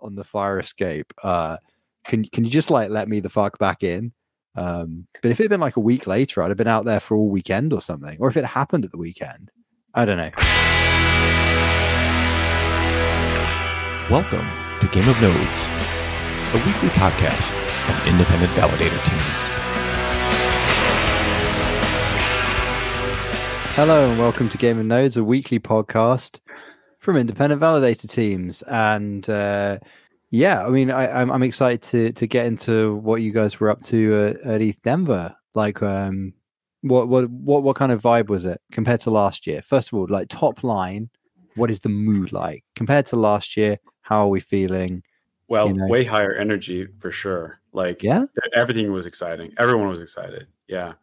on the fire escape. Can you just like let me the fuck back in? But if it had been like a week later, I'd have been out there for all weekend or something. Or if it happened at the weekend, I don't know. Welcome to Game of Nodes, a weekly podcast from independent validator teams. Hello and welcome to Game of Nodes, a weekly podcast from independent validator teams. And yeah, I mean, I'm excited to get into what you guys were up to at ETH Denver. Like, what kind of vibe was it compared to last year? First of all, like top line, what is the mood like compared to last year? How are we feeling? Well, way higher energy for sure. Like, yeah, everything was exciting. Everyone was excited. Yeah.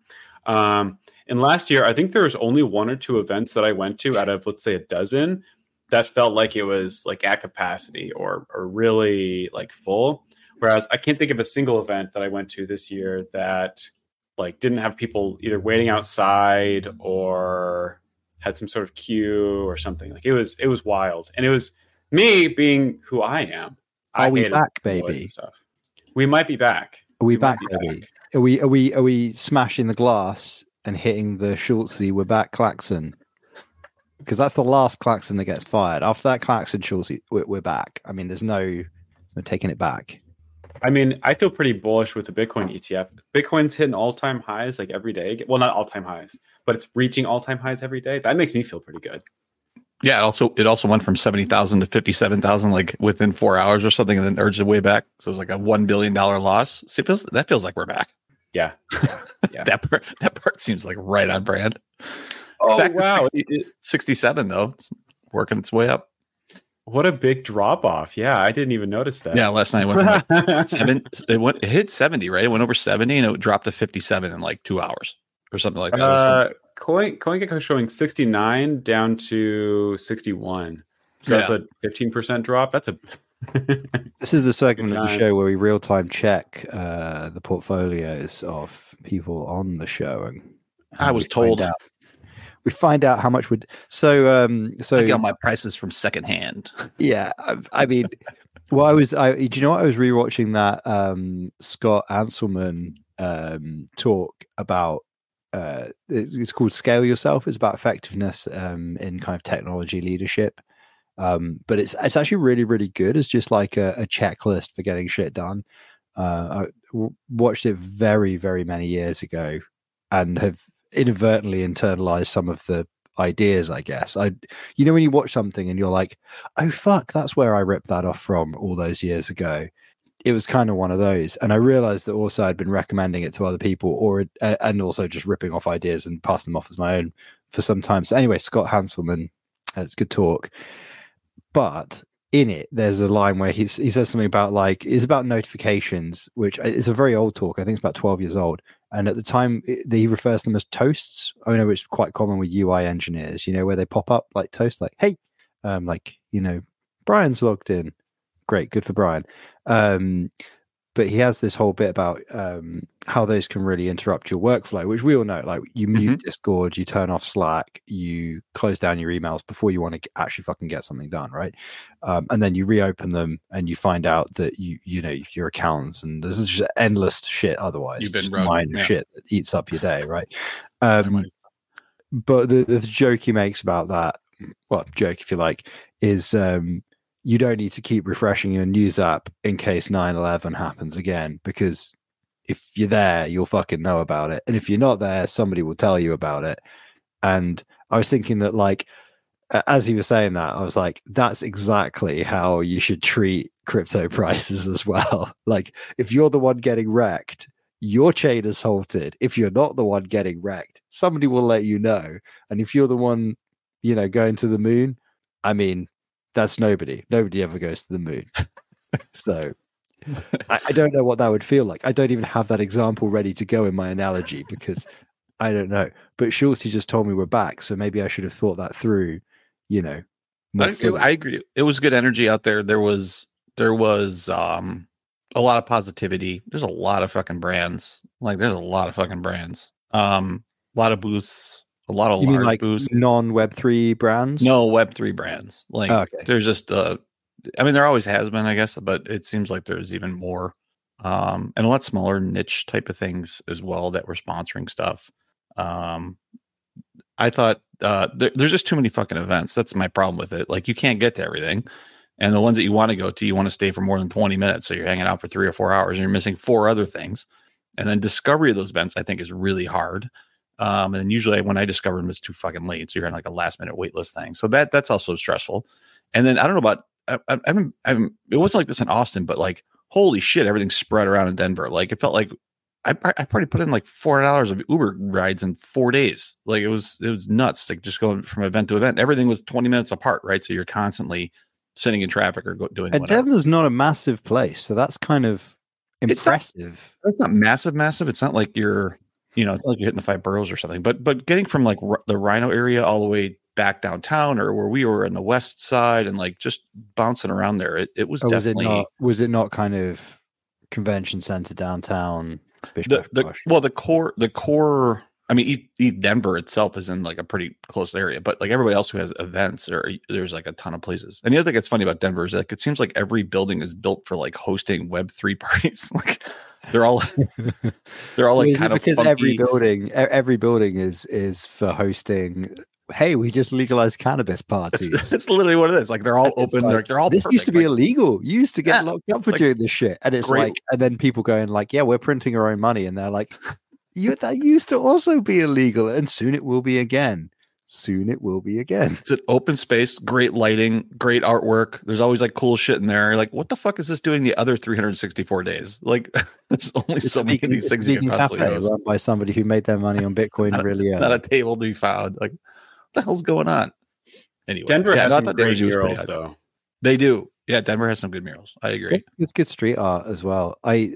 And last year, I think there was only one or two events that I went to out of, let's say, a dozen that felt like it was like at capacity or really like full. Whereas I can't think of a single event that I went to this year that like didn't have people either waiting outside or had some sort of queue or something. Like it was wild. And it was me being who I am. Are we back, baby? Stuff. We might be back. Are we back, baby? Are we smashing the glass and hitting the Schultzy, we're back klaxon? Because that's the last klaxon that gets fired. After that klaxon, Schultzy, we're back. I mean, there's no taking it back. I mean, I feel pretty bullish with the Bitcoin ETF. Bitcoin's hitting all-time highs like every day. Well, not all-time highs, but it's reaching all-time highs every day. That makes me feel pretty good. Yeah, it also went from 70,000 to 57,000 like within 4 hours or something, and then urged way back. So it was like a $1 billion loss. So that feels like we're back. Yeah. Yeah. that part seems like right on brand. Oh, back wow. to 67 though. It's working its way up. What a big drop off. Yeah, I didn't even notice that. Yeah, last night it went from like 7. It hit 70, right? It went over 70 and it dropped to 57 in like 2 hours or something like that. CoinGecko showing 69 down to 61. So that's a 15% drop. That's a This is the segment of the show where we real time check the portfolios of people on the show, and I was told we find out how much would so I get my prices from secondhand. Yeah, I mean, well, do you know what? I was rewatching that Scott Anselman talk about. It's called Scale Yourself. It's about effectiveness in kind of technology leadership. But it's actually really, really good as just like a checklist for getting shit done. I watched it very, very many years ago and have inadvertently internalized some of the ideas, I guess. When you watch something and you're like, oh, fuck, that's where I ripped that off from all those years ago. It was kind of one of those. And I realized that also I'd been recommending it to other people and also just ripping off ideas and passing them off as my own for some time. So anyway, Scott Hanselman, it's good talk. But in it, there's a line where he says something about like, it's about notifications, which is a very old talk. I think it's about 12 years old. And at the time, he refers to them as toasts. I know it's quite common with UI engineers, where they pop up like toast, like, hey, Brian's logged in. Great, good for Brian. But he has this whole bit about how those can really interrupt your workflow, which we all know. Like you mute Discord, you turn off Slack, you close down your emails before you want to actually fucking get something done, right? And then you reopen them and you find out that your accounts and there's just endless shit. Otherwise, you've been just minor shit that eats up your day, right? But the joke he makes about that, well, joke if you like, is you don't need to keep refreshing your news app in case 9/11 happens again, because if you're there, you'll fucking know about it. And if you're not there, somebody will tell you about it. And I was thinking that, like, as he was saying that, I was like, that's exactly how you should treat crypto prices as well. Like, if you're the one getting wrecked, your chain is halted. If you're not the one getting wrecked, somebody will let you know. And if you're the one, going to the moon, I mean, that's nobody. Nobody ever goes to the moon. So I don't know what that would feel like. I don't even have that example ready to go in my analogy because I don't know. But Schultz just told me we're back. So maybe I should have thought that through, I agree. It was good energy out there. There was a lot of positivity. There's a lot of fucking brands. A lot of booths. A lot of large booths. Non Web3 brands? No Web3 brands. There's just I mean, there always has been, I guess, but it seems like there's even more, and a lot smaller niche type of things as well that were sponsoring stuff. I thought there's just too many fucking events. That's my problem with it. Like, you can't get to everything. And the ones that you want to go to, you want to stay for more than 20 minutes. So you're hanging out for 3 or 4 hours and you're missing 4 other things. And then discovery of those events, I think, is really hard. And usually when I discover them, it's too fucking late. So you're on like a last minute wait list thing. So that's also stressful. And then I don't know about, it wasn't like this in Austin, but like, holy shit, everything's spread around in Denver. Like, it felt like I probably put in like $400 of Uber rides in 4 days. Like, it was nuts. Like, just going from event to event, everything was 20 minutes apart. Right. So you're constantly sitting in traffic or doing and whatever. Denver's not a massive place, so that's kind of impressive. It's not massive. It's not like you're, it's not like you're hitting the 5 boroughs or something. But getting from like the Rhino area all the way back downtown, or where we were in the west side, and like just bouncing around there, it was definitely. Was it not kind of convention center downtown? The core. I mean, Denver itself is in like a pretty close area, but like everybody else who has events, there's like a ton of places. And the other thing that's funny about Denver is like, it seems like every building is built for like hosting Web3 parties. Like, they're all like kind of because funky. every building is for hosting. Hey, we just legalized cannabis parties. It's literally what it is. Like, they're all open. Like, they're all. This perfect. used to be illegal. You used to get locked up for doing this shit. And it's great. like, and then people going like, yeah, we're printing our own money, and they're like, that used to also be illegal, and soon it will be again. It's an open space, great lighting, great artwork. There's always like cool shit in there. You're like, what the fuck is this doing the other 364 days? Like, there's only so many of these things you can possibly host. Run by somebody who made their money on Bitcoin really early. Not a table to be found. Like, what the hell's going on? Anyway, Denver has some great murals, though. They do. Yeah, Denver has some good murals. I agree. It's good street art as well. I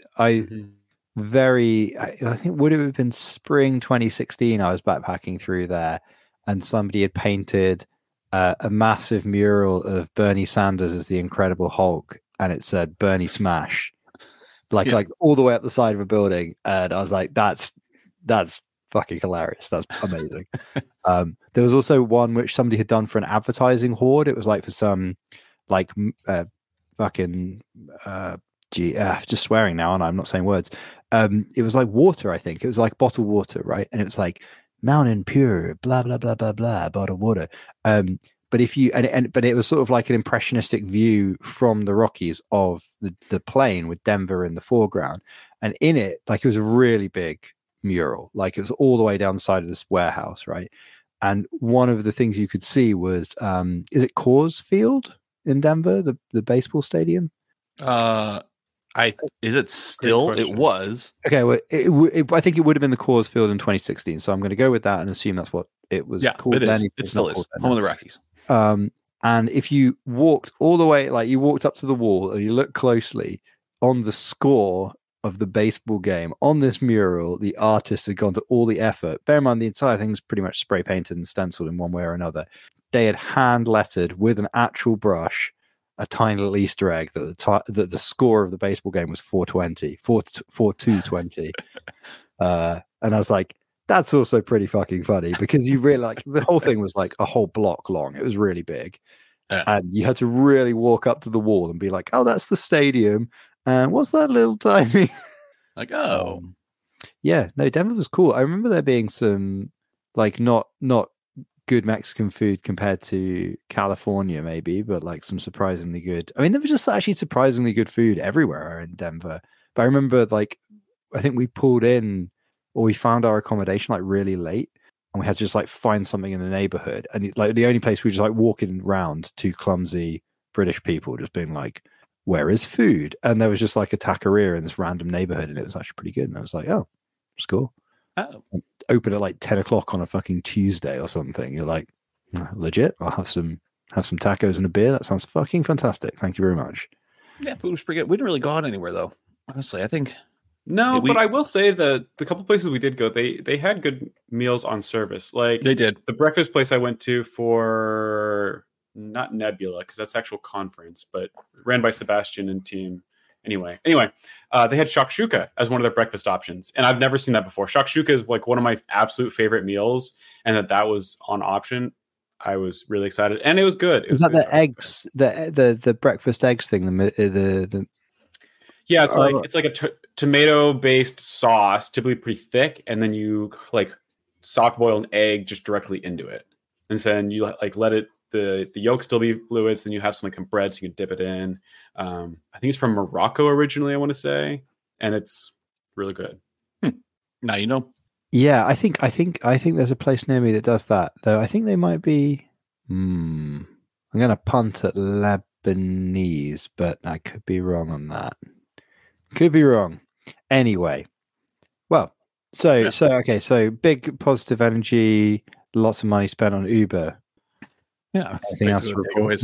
think would it have been spring 2016, I was backpacking through there, and somebody had painted a massive mural of Bernie Sanders as the Incredible Hulk, and it said Bernie Smash, like all the way up the side of a building. And I was like, that's fucking hilarious. That's amazing. There was also one which somebody had done for an advertising horde. It was like for some like just swearing now, and I'm not saying words. It was like water, I think. It was like bottled water, right? And it was like Mountain Pure, blah blah blah blah blah, bottled water. But if you but it was sort of like an impressionistic view from the Rockies of the plain with Denver in the foreground, and in it, like, it was a really big mural, like it was all the way down the side of this warehouse, right? And one of the things you could see was, is it Coors Field in Denver, the baseball stadium? Is it still? It was. Okay, well, I think it would have been the Coors Field in 2016. So I'm going to go with that and assume that's what it was called. It is. Then. It still is. Home of the Rockies. And if you walked all the way, like you walked up to the wall and you look closely on the score of the baseball game on this mural, the artist had gone to all the effort. Bear in mind, the entire thing's pretty much spray painted and stenciled in one way or another. They had hand lettered with an actual brush a tiny little Easter egg that the score of the baseball game was 4-2-20. And I was like, that's also pretty fucking funny, because you really, like, the whole thing was like a whole block long. It was really big. And you had to really walk up to the wall and be like, oh, that's the stadium. And what's that little tiny? Like, oh. Yeah, no, Denver was cool. I remember there being some, like, not good Mexican food compared to California, maybe, but like some surprisingly good. I mean, there was just actually surprisingly good food everywhere in Denver. But I remember, like, I think we pulled in, or we found our accommodation like really late, and we had to just like find something in the neighborhood. And like the only place we were just like walking around, two clumsy British people just being like, where is food? And there was just like a taqueria in this random neighborhood, and it was actually pretty good. And I was like, oh, it's cool. Oh. Open at like 10 o'clock on a fucking Tuesday or something. You're like, legit? I'll have some tacos and a beer. That sounds fucking fantastic. Thank you very much. Yeah, food was pretty good. We didn't really go out anywhere though. Honestly, I think. No, but I will say that the couple places we did go, they had good meals on service. Like, they did. The breakfast place I went to for, not Nebula, because that's the actual conference, but ran by Sebastian and team. Anyway, they had shakshuka as one of their breakfast options, and I've never seen that before. Shakshuka is like one of my absolute favorite meals, and that was on option. I was really excited, and it was good. It Is was that good the chocolate. eggs, the breakfast eggs thing? The Yeah, it's like a tomato based sauce, typically pretty thick, and then you like soft boil an egg just directly into it, and then you like let it the yolk still be fluids. Then you have some like bread, so you can dip it in. I think it's from Morocco originally, I want to say, and it's really good. Now you know. Yeah, I think there's a place near me that does that. Though I think they might be. I'm going to punt at Lebanese, but I could be wrong on that. Could be wrong. Anyway, well, so big positive energy, lots of money spent on Uber. Yeah, Anything else to report?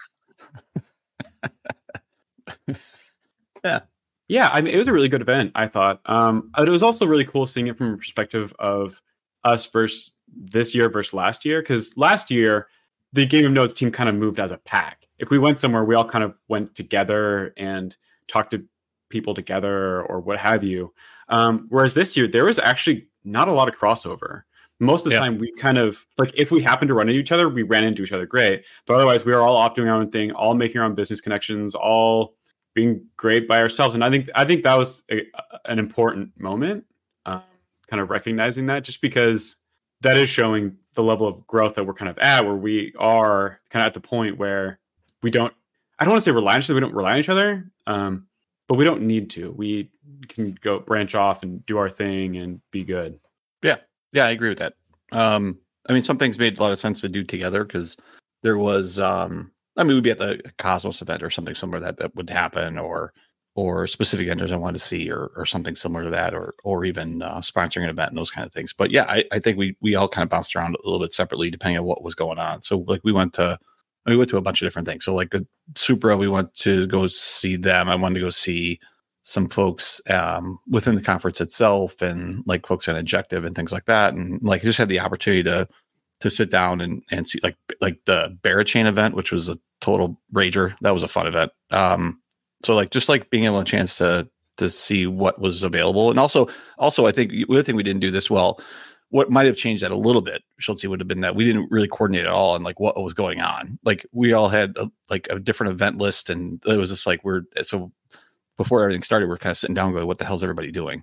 Yeah, I mean, it was a really good event, I thought. It was also really cool seeing it from a perspective of us versus this year versus last year, because last year the Game of Notes team kind of moved as a pack. If we went somewhere, we all kind of went together and talked to people together or what have you. Whereas this year, there was actually not a lot of crossover. Most of the time, we kind of like if we happened to run into each other, we ran into each other great. But otherwise, we were all off doing our own thing, all making our own business connections, all being great by ourselves. And I think that was an important moment, kind of recognizing that, just because that is showing the level of growth that we're kind of at, where we are kind of at the point where we don't. I don't want to say rely on each other. We don't rely on each other, but we don't need to. We can go branch off and do our thing and be good. Yeah, I agree with that. I mean, some things made a lot of sense to do together because there was, we'd be at the Cosmos event or something similar that would happen, or specific vendors I wanted to see, or something similar to that, or even sponsoring an event and those kind of things. But yeah, I think we all kind of bounced around a little bit separately depending on what was going on. So like we went to a bunch of different things. So like Supra, we went to go see them. I wanted to go see some folks within the conference itself, and like folks at Injective and things like that, and like just had the opportunity to sit down and see like the Barachain event, which was a total rager. That was a fun event. So like just like being able a chance to see what was available, and also I think the other thing we didn't do this well, what might have changed that a little bit, Schultze, would have been that we didn't really coordinate at all on like what was going on. Like we all had a different event list, and it was just like before everything started, we're kind of sitting down going, what the hell's everybody doing?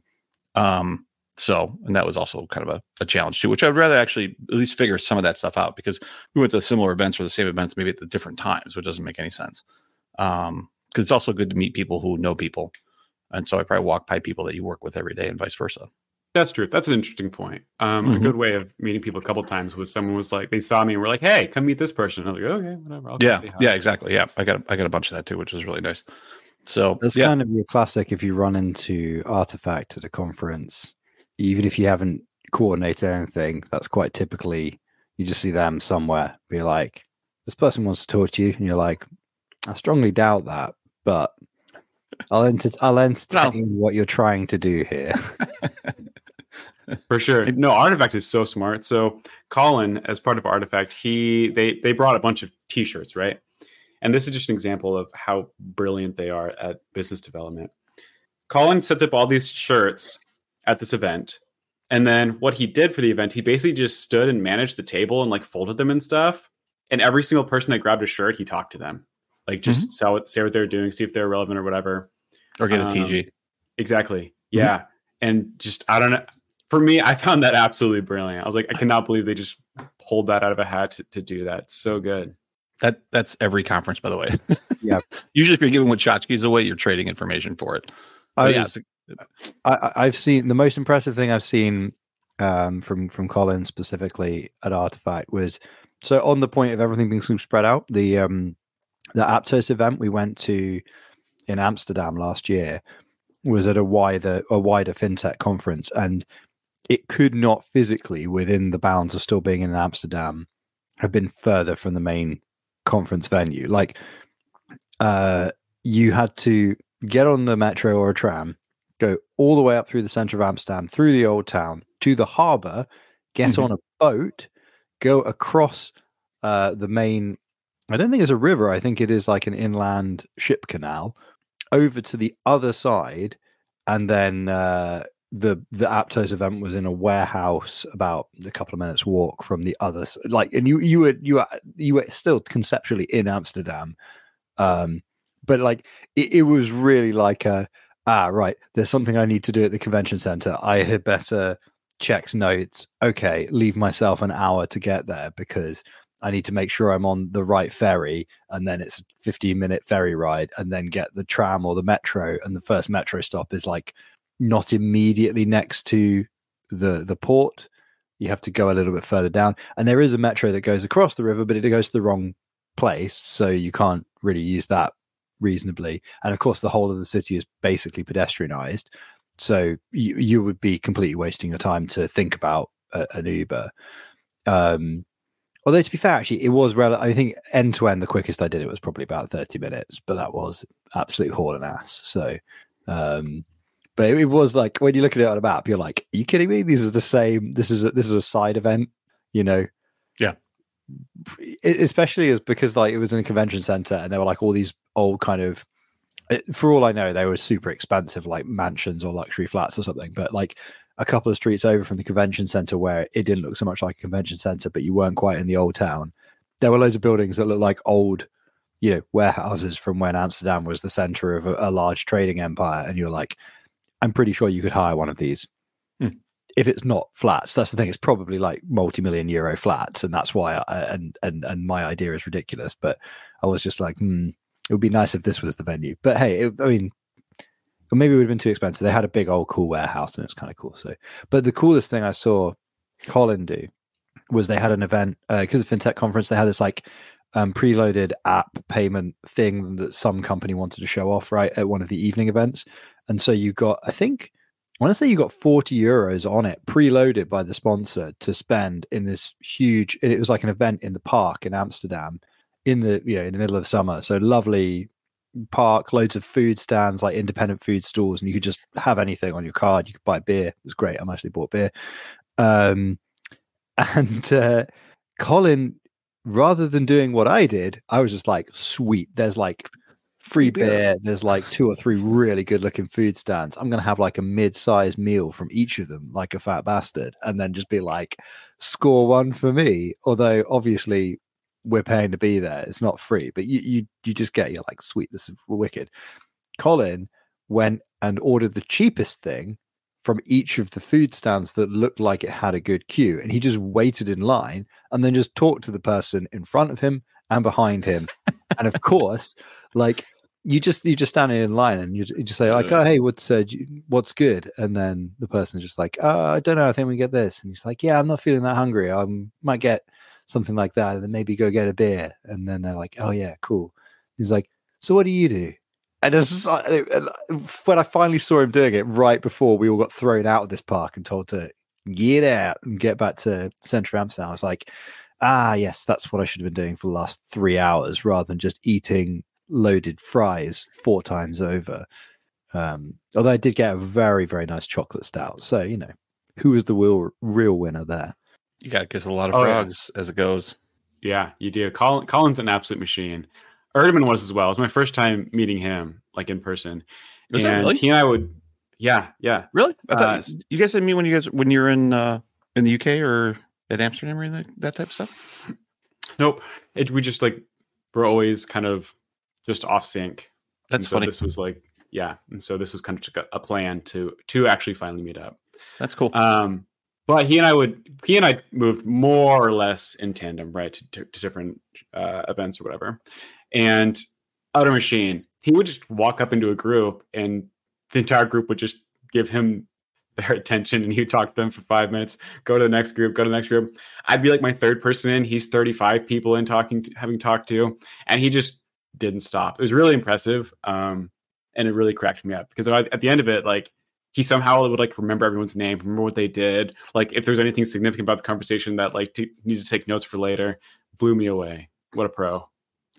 So, and that was also kind of a challenge too, which I'd rather actually at least figure some of that stuff out, because we went to similar events or the same events, maybe at the different times, which doesn't make any sense. Because it's also good to meet people who know people. And so I probably walk by people that you work with every day and vice versa. That's true. That's an interesting point. A good way of meeting people a couple of times was someone was like, they saw me and were like, hey, come meet this person. I was like, okay, whatever. I'll go say hi. Yeah, exactly. Yeah. I got a bunch of that too, which is really nice. So that's kind of your classic. If you run into Artifact at a conference, even if you haven't coordinated anything, that's quite typically you just see them somewhere, be like, this person wants to talk to you, and you're like, I strongly doubt that, but I'll entertain what you're trying to do here. For sure. No, Artifact is so smart. So Colin, as part of Artifact, they brought a bunch of t-shirts, right? And this is just an example of how brilliant they are at business development. Colin sets up all these shirts at this event. And then what he did for the event, he basically just stood and managed the table and like folded them and stuff. And every single person that grabbed a shirt, he talked to them. Like just say what they're doing, see if they're relevant or whatever. Or get a TG. Exactly. Yeah. And just, I don't know. For me, I found that absolutely brilliant. I was like, I cannot believe they just pulled that out of a hat to do that. It's so good. That's every conference, by the way. Yeah. Usually if you're giving tchotchkes away, you're trading information for it. I've seen the most impressive thing I've seen from Colin specifically at Artifact was, so on the point of everything being so spread out, the Aptos event we went to in Amsterdam last year was at a wider fintech conference, and it could not physically, within the bounds of still being in Amsterdam, have been further from the main conference venue. Like you had to get on the metro or a tram, go all the way up through the center of Amsterdam, through the old town to the harbor, get on a boat, go across the main, I don't think it's a river, I think it is like an inland ship canal, over to the other side, and then the Aptos event was in a warehouse about a couple of minutes walk from the others. Like, and you were still conceptually in Amsterdam, but like it was really like right, there's something I need to do at the convention center. I had better check notes. Okay, leave myself an hour to get there because I need to make sure I'm on the right ferry, and then it's a 15-minute ferry ride, and then get the tram or the metro, and the first metro stop is like not immediately next to the port. You have to go a little bit further down, and there is a metro that goes across the river, but it goes to the wrong place, so you can't really use that reasonably. And of course, the whole of the city is basically pedestrianized, so you would be completely wasting your time to think about an Uber. Although, to be fair, actually, it was I think end to end, the quickest I did it was probably about 30 minutes, but that was absolute hauling ass. So, but it was like, when you look at it on a map, you're like, are you kidding me? These are the same. This is a side event, you know? Yeah. Especially as because like it was in a convention center, and there were like all these old kind of, for all I know, they were super expensive, like mansions or luxury flats or something. But like a couple of streets over from the convention center, where it didn't look so much like a convention center, but you weren't quite in the old town, there were loads of buildings that looked like old, you know, warehouses from when Amsterdam was the center of a large trading empire. And you're like, I'm pretty sure you could hire one of these. If it's not flats. That's the thing. It's probably like multi-million euro flats, and that's why and my idea is ridiculous. But I was just like, it would be nice if this was the venue. But hey, I mean, or maybe it would have been too expensive. They had a big old cool warehouse, and it's kind of cool. So, but the coolest thing I saw Colin do was they had an event because of FinTech conference. They had this like preloaded app payment thing that some company wanted to show off right at one of the evening events, and so you got, I want to say you got 40 euros on it, preloaded by the sponsor, to spend in this huge. It was like an event in the park in Amsterdam, in the middle of summer. So lovely park, loads of food stands, like independent food stalls, and you could just have anything on your card. You could buy beer. It was great. I actually bought beer. And Colin, rather than doing what I did, I was just like, sweet, there's like free beer, there's like 2 or 3 really good looking food stands. I'm gonna have like a mid-sized meal from each of them, like a fat bastard, and then just be like, score one for me. Although obviously we're paying to be there, it's not free, but you just get, you're like, sweet, this is wicked. Colin went and ordered the cheapest thing from each of the food stands that looked like it had a good queue, and he just waited in line and then just talked to the person in front of him and behind him. And of course, like, you just standing in line, and you just say like, oh, hey, what's good? And then the person's just like, I don't know, I think we get this. And he's like, yeah, I'm not feeling that hungry, I might get something like that, and then maybe go get a beer. And then they're like, oh yeah, cool. He's like, so what do you do? And it's when I finally saw him doing it right before we all got thrown out of this park and told to get out and get back to Central Amsterdam, I was like, yes, that's what I should have been doing for the last 3 hours, rather than just eating loaded fries 4 times over. Although I did get a very, very nice chocolate stout. So, you know, who was the real winner there? You got to kiss a lot of frogs as it goes. Yeah, you do. Colin's an absolute machine. Erdman was as well. It was my first time meeting him, like, in person. Was that really? He and I would, yeah. Really? I thought you guys didn't meet when you were in the UK or at Amsterdam or anything, that type of stuff? Nope. We just like, we're always kind of just off sync. That's funny. This was like, yeah. And so this was kind of a plan to actually finally meet up. That's cool. But he and I moved more or less in tandem, right, to different events or whatever. And Outer Machine, he would just walk up into a group, and the entire group would just give him their attention, and he would talk to them for 5 minutes, go to the next group, I'd be like my third person in, he's 35 people in having talked to, and he just didn't stop. It was really impressive. And it really cracked me up, because at the end of it, like, he somehow would like remember everyone's name, remember what they did. Like, if there's anything significant about the conversation that like need to take notes for later, blew me away. What a pro.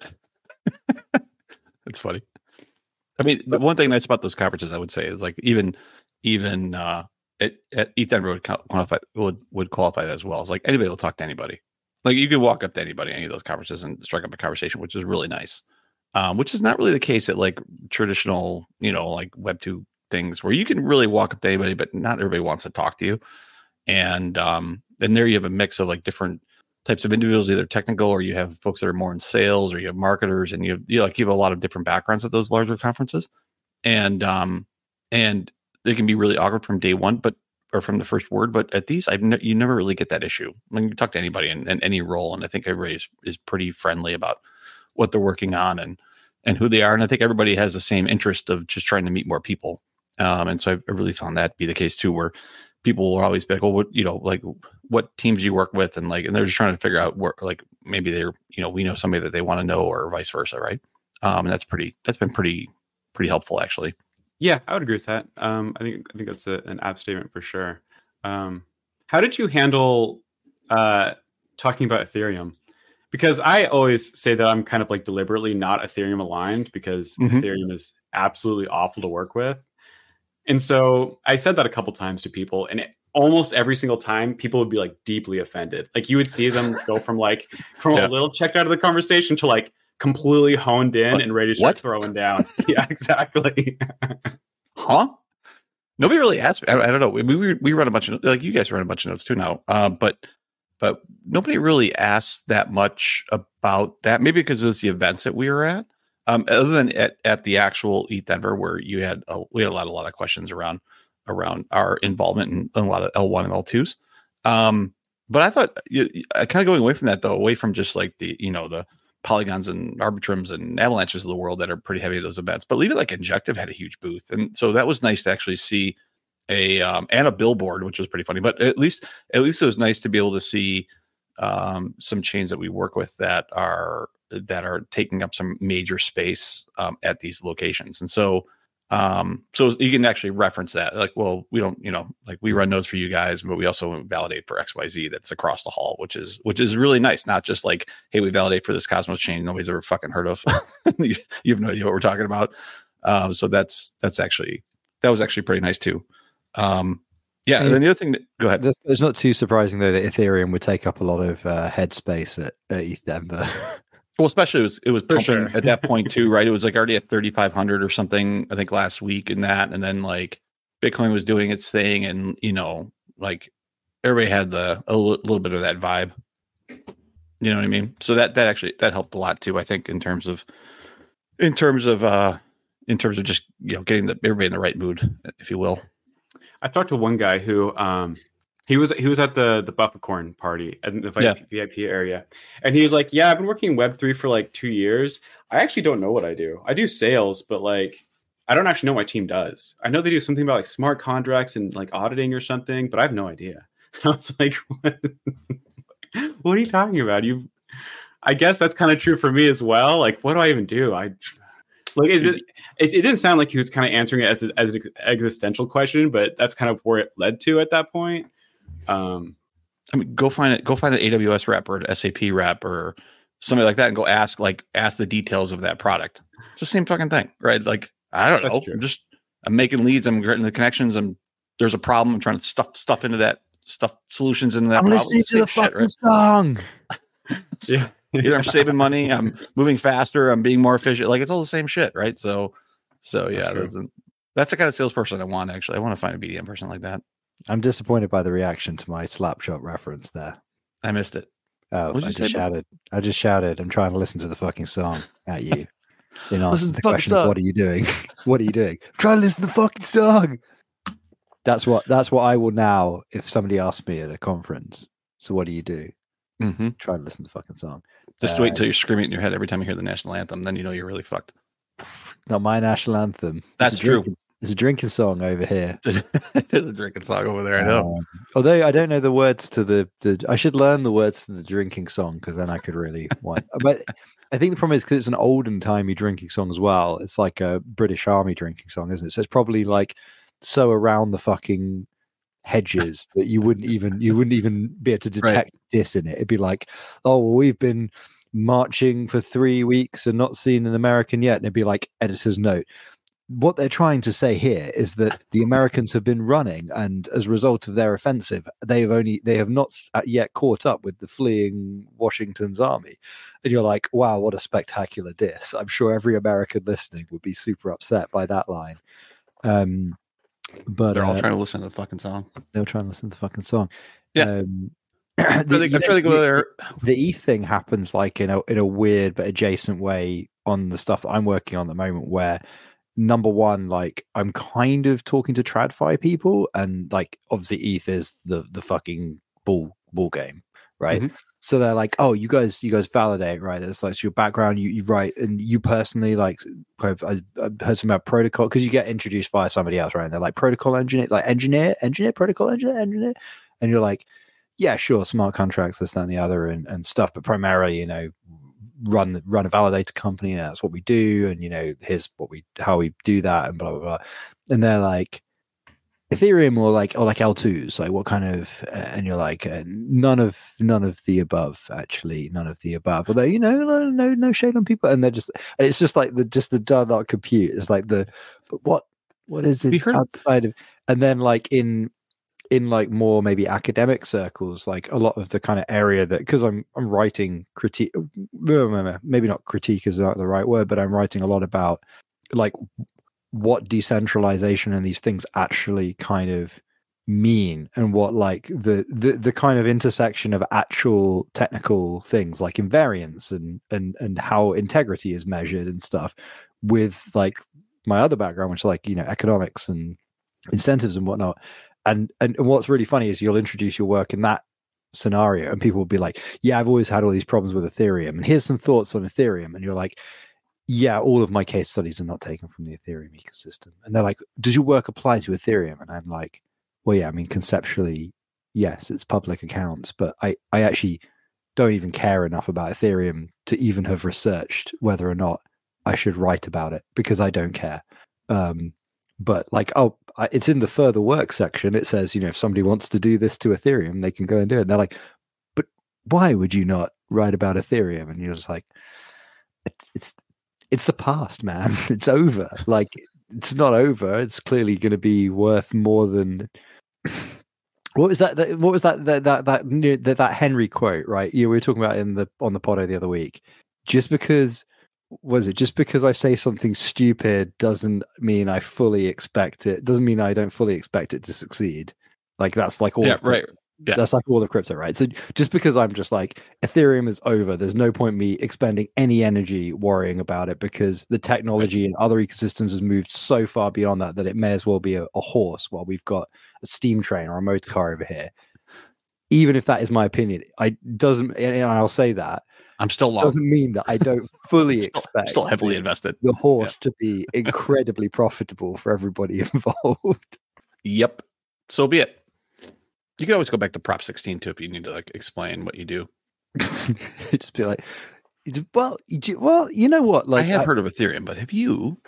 That's funny. I mean, the one thing nice about those conferences, I would say, is like even at ETH Denver would qualify that as well. It's like anybody will talk to anybody. Like, you could walk up to anybody, any of those conferences, and strike up a conversation, which is really nice. Which is not really the case at like traditional, like Web2 things where you can really walk up to anybody, but not everybody wants to talk to you. And there you have a mix of like different types of individuals, either technical, or you have folks that are more in sales, or you have marketers, and you have a lot of different backgrounds at those larger conferences. And they can be really awkward from day one, or from the first word. But at these, you never really get that issue. I mean, you talk to anybody in any role, and I think everybody is pretty friendly about what they're working on and who they are. And I think everybody has the same interest of just trying to meet more people. And so I really found that to be the case too, where people will always be like, well, what teams you work with, and they're just trying to figure out where, like, maybe they're, we know somebody that they want to know, or vice versa, right? And that's been pretty helpful, actually. Yeah, I would agree with that. I think that's an apt statement for sure. How did you handle talking about Ethereum? Because I always say that I'm kind of like deliberately not Ethereum aligned, because Ethereum is absolutely awful to work with. And so I said that a couple times to people, and almost every single time people would be like deeply offended. Like, you would see them go from a little checked out of the conversation to like completely honed in and ready to start throwing down. Yeah, exactly. Huh? Nobody really asked me. I don't know. We run a bunch of, like, you guys run a bunch of notes too now. But nobody really asked that much about that. Maybe because it was the events that we were at. Other than at the actual ETH Denver, where we had a lot of questions around our involvement in a lot of L1 and L2s. But I thought, kind of going away from that, though, away from just like the Polygons and Arbitrums and Avalanches of the world that are pretty heavy at those events, but leave it like Injective had a huge booth. And so that was nice to actually see and a billboard, which was pretty funny, but at least it was nice to be able to see some chains that we work with that are taking up some major space at these locations. And so you can actually reference that, like, well, we don't, like, we run nodes for you guys, but we also validate for XYZ that's across the hall, which is really nice. Not just like, hey, we validate for this Cosmos chain nobody's ever fucking heard of. You have no idea what we're talking about. So that was actually pretty nice too. Yeah. And then the other thing go ahead. It's not too surprising though that Ethereum would take up a lot of headspace at ETH Denver. Well, especially it was pumping sure. at that point too, right? It was like already at 3,500 or something, I think, last week, and then like Bitcoin was doing its thing, and like everybody had a little bit of that vibe. You know what I mean? So that helped a lot too, I think, in terms of just getting everybody in the right mood, if you will. I talked to one guy who he was at the Bufficorn party in the VIP area, and he was like, "Yeah, I've been working in Web3 for like 2 years. I actually don't know what I do. I do sales, but like I don't actually know what my team does. I know they do something about like smart contracts and like auditing or something, but I have no idea." I was like, "What are you talking about? I guess that's kind of true for me as well. Like, what do I even do? It didn't sound like he was kind of answering it as an existential question, but that's kind of where it led to at that point. I mean, go find an AWS rep or an SAP rep or somebody like that, and go ask the details of that product. It's the same fucking thing, right? Like, I don't know. I'm making leads. I'm getting the connections. There's a problem. I'm trying to stuff into that solutions into that. I'm listening to the fucking song. Yeah. Either I'm saving money, I'm moving faster, I'm being more efficient. Like, it's all the same shit, right? So yeah, that's the kind of salesperson I want. Actually, I want to find a BDM person like that. I'm disappointed by the reaction to my Slapshot reference there. I missed it. Oh, I just shouted. I'm trying to listen to the fucking song at you. In answer to the question of, what are you doing? What are you doing? I'm trying to listen to the fucking song. That's what I will now, if somebody asks me at a conference, so what do you do? Mm-hmm. Try to listen to the fucking song. Just wait until you're screaming in your head every time you hear the national anthem. Then you're really fucked. Not my national anthem. That's true. It's a drinking song over here. It is a drinking song over there. I know. Although I don't know the words to the I should learn the words to the drinking song, because then I could really want. But I think the problem is because it's an olden timey drinking song as well. It's like a British Army drinking song, isn't it? So it's probably like so around the fucking hedges that you wouldn't even be able to detect diss in it. It'd be like, oh, well, we've been marching for 3 weeks and not seen an American yet, and it'd be like, editor's note. What they're trying to say here is that the Americans have been running, and as a result of their offensive, they have not yet caught up with the fleeing Washington's army. And you're like, wow, what a spectacular diss. I'm sure every American listening would be super upset by that line. But they're all trying to listen to the fucking song. They'll try and listen to the fucking song. Yeah. I'm trying to go there. The ETH thing happens like in a weird but adjacent way on the stuff that I'm working on at the moment, where number one, like I'm kind of talking to TradFi people, and like obviously ETH is the fucking ball game, right? Mm-hmm. So they're like, oh, you guys validate, right? That's like your background, you write, and you personally like I heard some about protocol, because you get introduced via somebody else, right? And they're like protocol engineer, protocol engineer, and you're like, yeah, sure, smart contracts, this, that, and the other, and stuff, but primarily, run a validator company. And that's what we do, and here's how we do that, and blah blah blah. And they're like, Ethereum or like L2s, like what kind of? And you're like, none of the above, actually, none of the above. Although no shade on people, and it's just like the done compute. It's like but what is it outside of? And then like in like more maybe academic circles, like a lot of the kind of area that, because I'm writing critique, maybe not critique is not the right word, but I'm writing a lot about like what decentralization and these things actually kind of mean, and what like the kind of intersection of actual technical things like invariance and how integrity is measured and stuff, with like my other background, which is like economics and incentives and whatnot. And what's really funny is you'll introduce your work in that scenario, and people will be like, yeah, I've always had all these problems with Ethereum, and here's some thoughts on Ethereum. And you're like, yeah, all of my case studies are not taken from the Ethereum ecosystem. And they're like, does your work apply to Ethereum? And I'm like, well, yeah, I mean, conceptually, yes, it's public accounts, but I actually don't even care enough about Ethereum to even have researched whether or not I should write about it, because I don't care. But like, it's in the further work section. It says, if somebody wants to do this to Ethereum, they can go and do it. And they're like, but why would you not write about Ethereum? And you're just like, it's the past, man. It's over. Like, it's not over. It's clearly going to be worth more than. What was that? What was that Henry quote? Right? We were talking about on the pod the other week. Just because I say something stupid doesn't mean I fully expect it. Doesn't mean I don't fully expect it to succeed. Like that's like all. Yeah, right. Yeah. That's like all of crypto, right? So just because I'm just like, Ethereum is over, there's no point me expending any energy worrying about it, because the technology and other ecosystems has moved so far beyond that it may as well be a horse, while we've got a steam train or a motor car over here. Even if that is my opinion, I'll say that. I'm still long. Doesn't mean that I don't fully expect still heavily invested the horse to be incredibly profitable for everybody involved. Yep. So be it. You can always go back to Prop 16 too if you need to like explain what you do. Just be like, well, you know what? Like, I have heard of Ethereum, but have you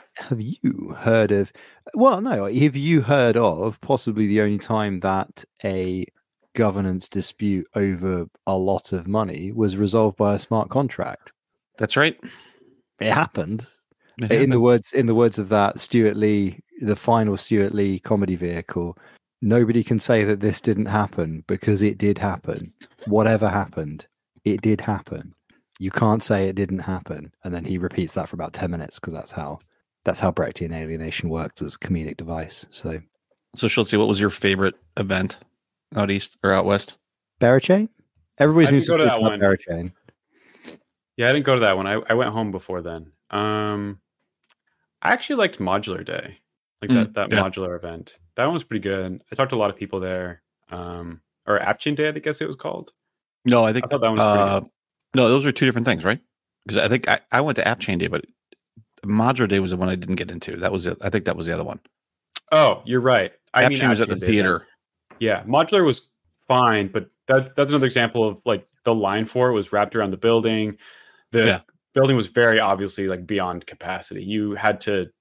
heard of? Well, no. Have you heard of possibly the only time that a governance dispute over a lot of money was resolved by a smart contract? That's right. It happened. In the words of that Stuart Lee, the final Stuart Lee comedy vehicle. Nobody can say that this didn't happen, because it did happen. Whatever happened, it did happen. You can't say it didn't happen. And then he repeats that for about 10 minutes, because that's how Brechtian alienation works as a comedic device. So Schultzy, what was your favorite event out east or out west? Berachain? Everybody's needs to go to that one. Berachain. Yeah, I didn't go to that one. I went home before then. I actually liked Modular Day. Like that modular event. That one was pretty good. I talked to a lot of people there. Or AppChain Day, I guess it was called. No, I thought that one was pretty good. No, those are two different things, right? Because I think I went to AppChain Day, but Modular Day was the one I didn't get into. That was it. I think that was the other one. Oh, you're right. AppChain was at the theater. Yeah, Modular was fine, but that's another example of like the line for it was wrapped around the building. The building was very obviously like beyond capacity. You had to,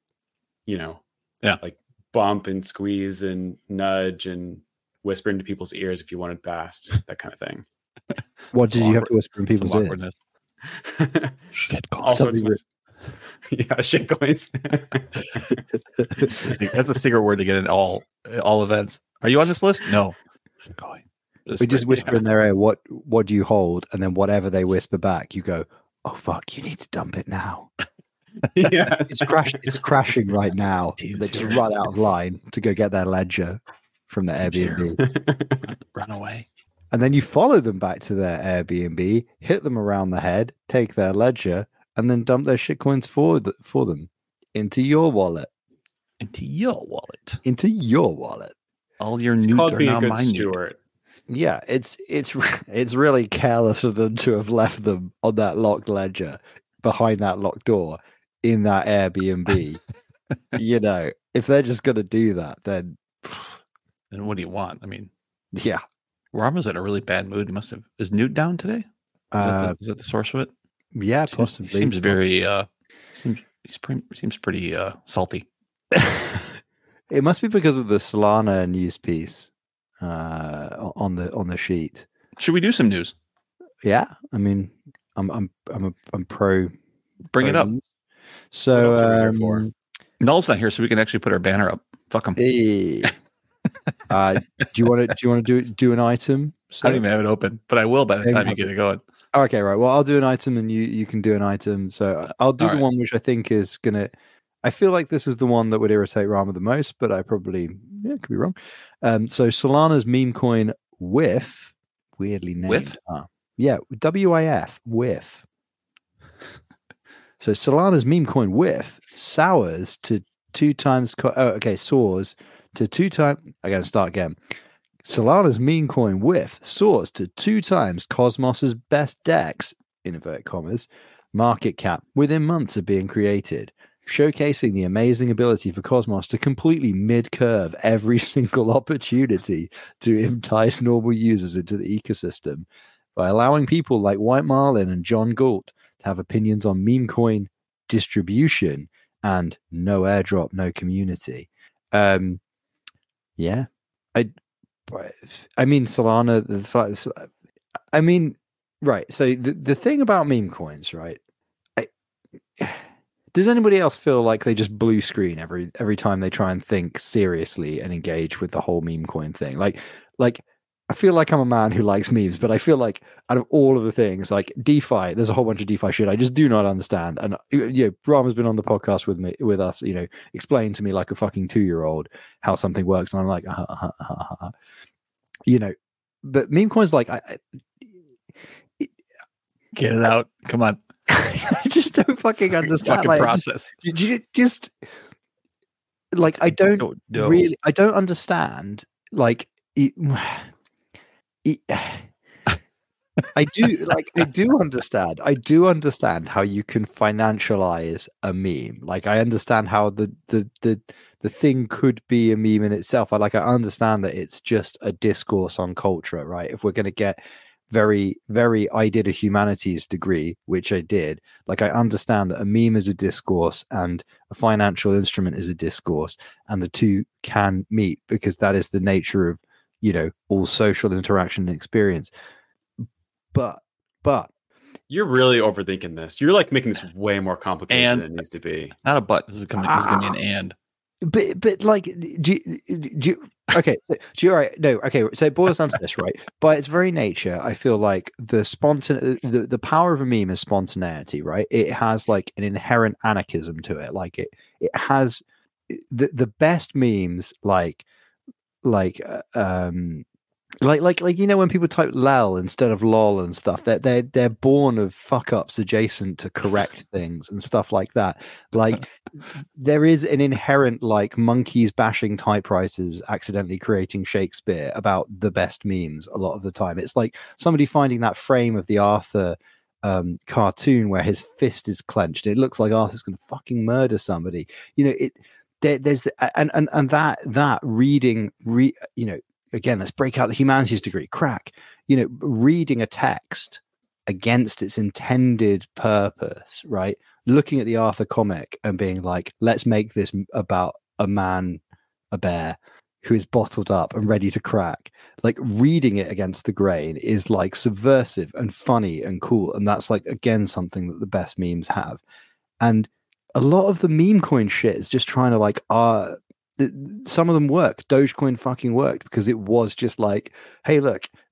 like bump and squeeze and nudge and whisper into people's ears if you wanted past, that kind of thing. What did you have to whisper in people's ears? Shit coins. Yeah, shit coins. That's a secret word to get in all events. Are you on this list? No. Shit coin. We just whisper in their ear, what do you hold? And then whatever they whisper back, you go, oh fuck, you need to dump it now. Yeah. It's crashing right now. Team They just zero. run out of line to go get their ledger from their Team Airbnb. Run away. And then you follow them back to their Airbnb, hit them around the head, take their ledger, and then dump their shitcoins for them into your wallet. Into your wallet. Into your wallet. All your It's newt called are being now a good my newt. steward. Yeah, it's really careless of them to have left them on that locked ledger behind that locked door in that Airbnb. You know, if they're just gonna do that, then Then what do you want? I mean, yeah. Rama's in a really bad mood. He must have. Is Newt down today? Is that the source of it? Yeah, Seems- possibly. He seems very. Seems pretty salty. It must be because of the Solana news piece on the sheet. Should we do some news? Yeah, I mean, I'm pro. Bring it up. news. What else are we here So, for? Null's not here, so we can actually put our banner up. Fuck him. hey, do you want to do an item? I don't even have it open, but I will by the Same time you happened. get it going. Okay, right. Well, I'll do an item and you can do an item. So I'll do All the right. one which I think is gonna. I feel like this is the one that would irritate Rama the most, but I probably could be wrong. So Solana's meme coin WIF, weirdly named. WIF? WIF, WIF. So Solana's meme coin WIF sours to 2 times. Soars to 2 times. I gotta start again. Solana's meme coin WIF soars to 2 times Cosmos's best DEX, in inverted commas, market cap within months of being created, showcasing the amazing ability for Cosmos to completely mid-curve every single opportunity to entice normal users into the ecosystem by allowing people like White Marlin and John Galt to have opinions on meme coin distribution and no airdrop, no community. Yeah. I mean, Solana, I mean, right. So the thing about meme coins, right? Does anybody else feel like they just blue screen every time they try and think seriously and engage with the whole meme coin thing? Like I feel like I'm a man who likes memes, but I feel like out of all of the things, like DeFi, there's a whole bunch of DeFi shit I just do not understand. And Rama's been on the podcast with us, explain to me like a fucking 2-year-old how something works, and I'm like, But meme coins, like, Get it out. Come on. I just don't fucking understand. Fucking process. Just like I don't No. really, I don't understand. Like, I do understand. I do understand how you can financialize a meme. Like, I understand how the thing could be a meme in itself. I understand that it's just a discourse on culture, right? If we're going to get very, very, I did a humanities degree, which I did. Like, I understand that a meme is a discourse and a financial instrument is a discourse, and the two can meet because that is the nature of, all social interaction and experience. But You're really overthinking this. You're like making this way more complicated And- than it needs to be. Not a but. This is going to be an and. But like, do you okay? So right? No, okay. So it boils down to this, right? By its very nature, I feel like the power of a meme is spontaneity, right? It has like an inherent anarchism to it. Like it has the best memes, like when people type lol instead of lol and stuff, they're born of fuck ups adjacent to correct things and stuff like that. Like, there is an inherent like monkeys bashing typewriters accidentally creating Shakespeare about the best memes a lot of the time. It's like somebody finding that frame of the Arthur cartoon where his fist is clenched. It looks like Arthur's going to fucking murder somebody. There's that reading, again, let's break out the humanities degree. Crack, reading a text against its intended purpose, right? Looking at the Arthur comic and being like, let's make this about a bear who is bottled up and ready to crack. Like, reading it against the grain is like subversive and funny and cool. And that's like, again, something that the best memes have. And a lot of the meme coin shit is just trying to like, some of them work. Dogecoin fucking worked because it was just like, hey, look,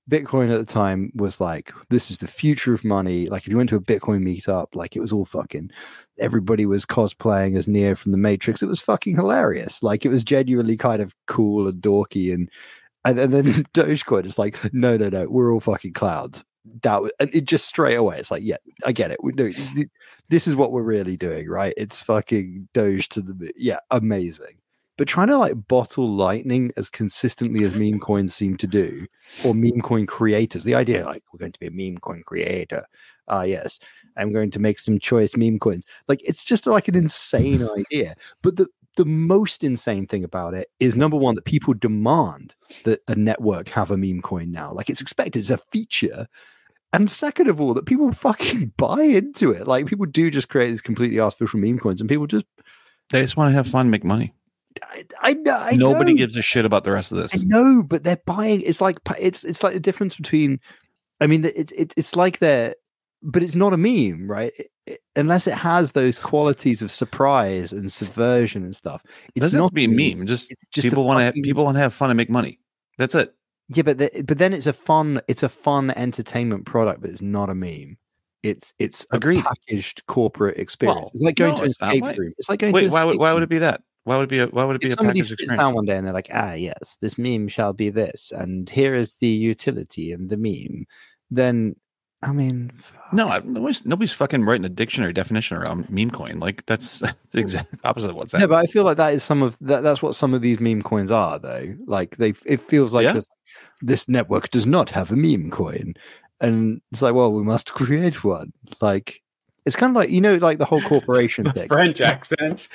Bitcoin at the time was like, this is the future of money. Like if you went to a Bitcoin meetup, like it was all fucking, everybody was cosplaying as Neo from the Matrix. It was fucking hilarious. Like it was genuinely kind of cool and dorky. And then Dogecoin is like, no, we're all fucking clowns. And it just straight away, it's like, yeah, I get it. We do. This is what we're really doing, right? It's fucking Doge to the, yeah, amazing. But trying to like bottle Lightning as consistently as meme coins seem to do, or meme coin creators, the idea like we're going to be a meme coin creator. Yes, I'm going to make some choice meme coins. Like it's just like an insane idea. But the most insane thing about it is, number one, that people demand that a network have a meme coin now. Like it's expected, it's a feature. And second of all, that people fucking buy into it. Like people do just create these completely artificial meme coins, and people just they just want to have fun, make money. I know. Nobody gives a shit about the rest of this. I know, but they're buying. It's like the difference between. I mean, it's like but it's not a meme, right? Unless it has those qualities of surprise and subversion and stuff. It doesn't have to be a meme. Just people want to have fun and make money. That's it. Yeah, but then it's a fun entertainment product, but it's not a meme. It's a packaged corporate experience. Well, it's like going to an escape room. It's like going to. Why would it be that? Why would it be a packaged experience? Sits down one day and they're like, yes, this meme shall be this, and here is the utility in the meme. Then, I mean, no, nobody's fucking writing a dictionary definition around meme coin. Like that's the exact opposite of what's happening. Yeah, but I feel like that is that's what some of these meme coins are, though. Like it feels like this network does not have a meme coin, and it's like, well, we must create one. Like it's kind of like, like the whole corporation thing. French accent.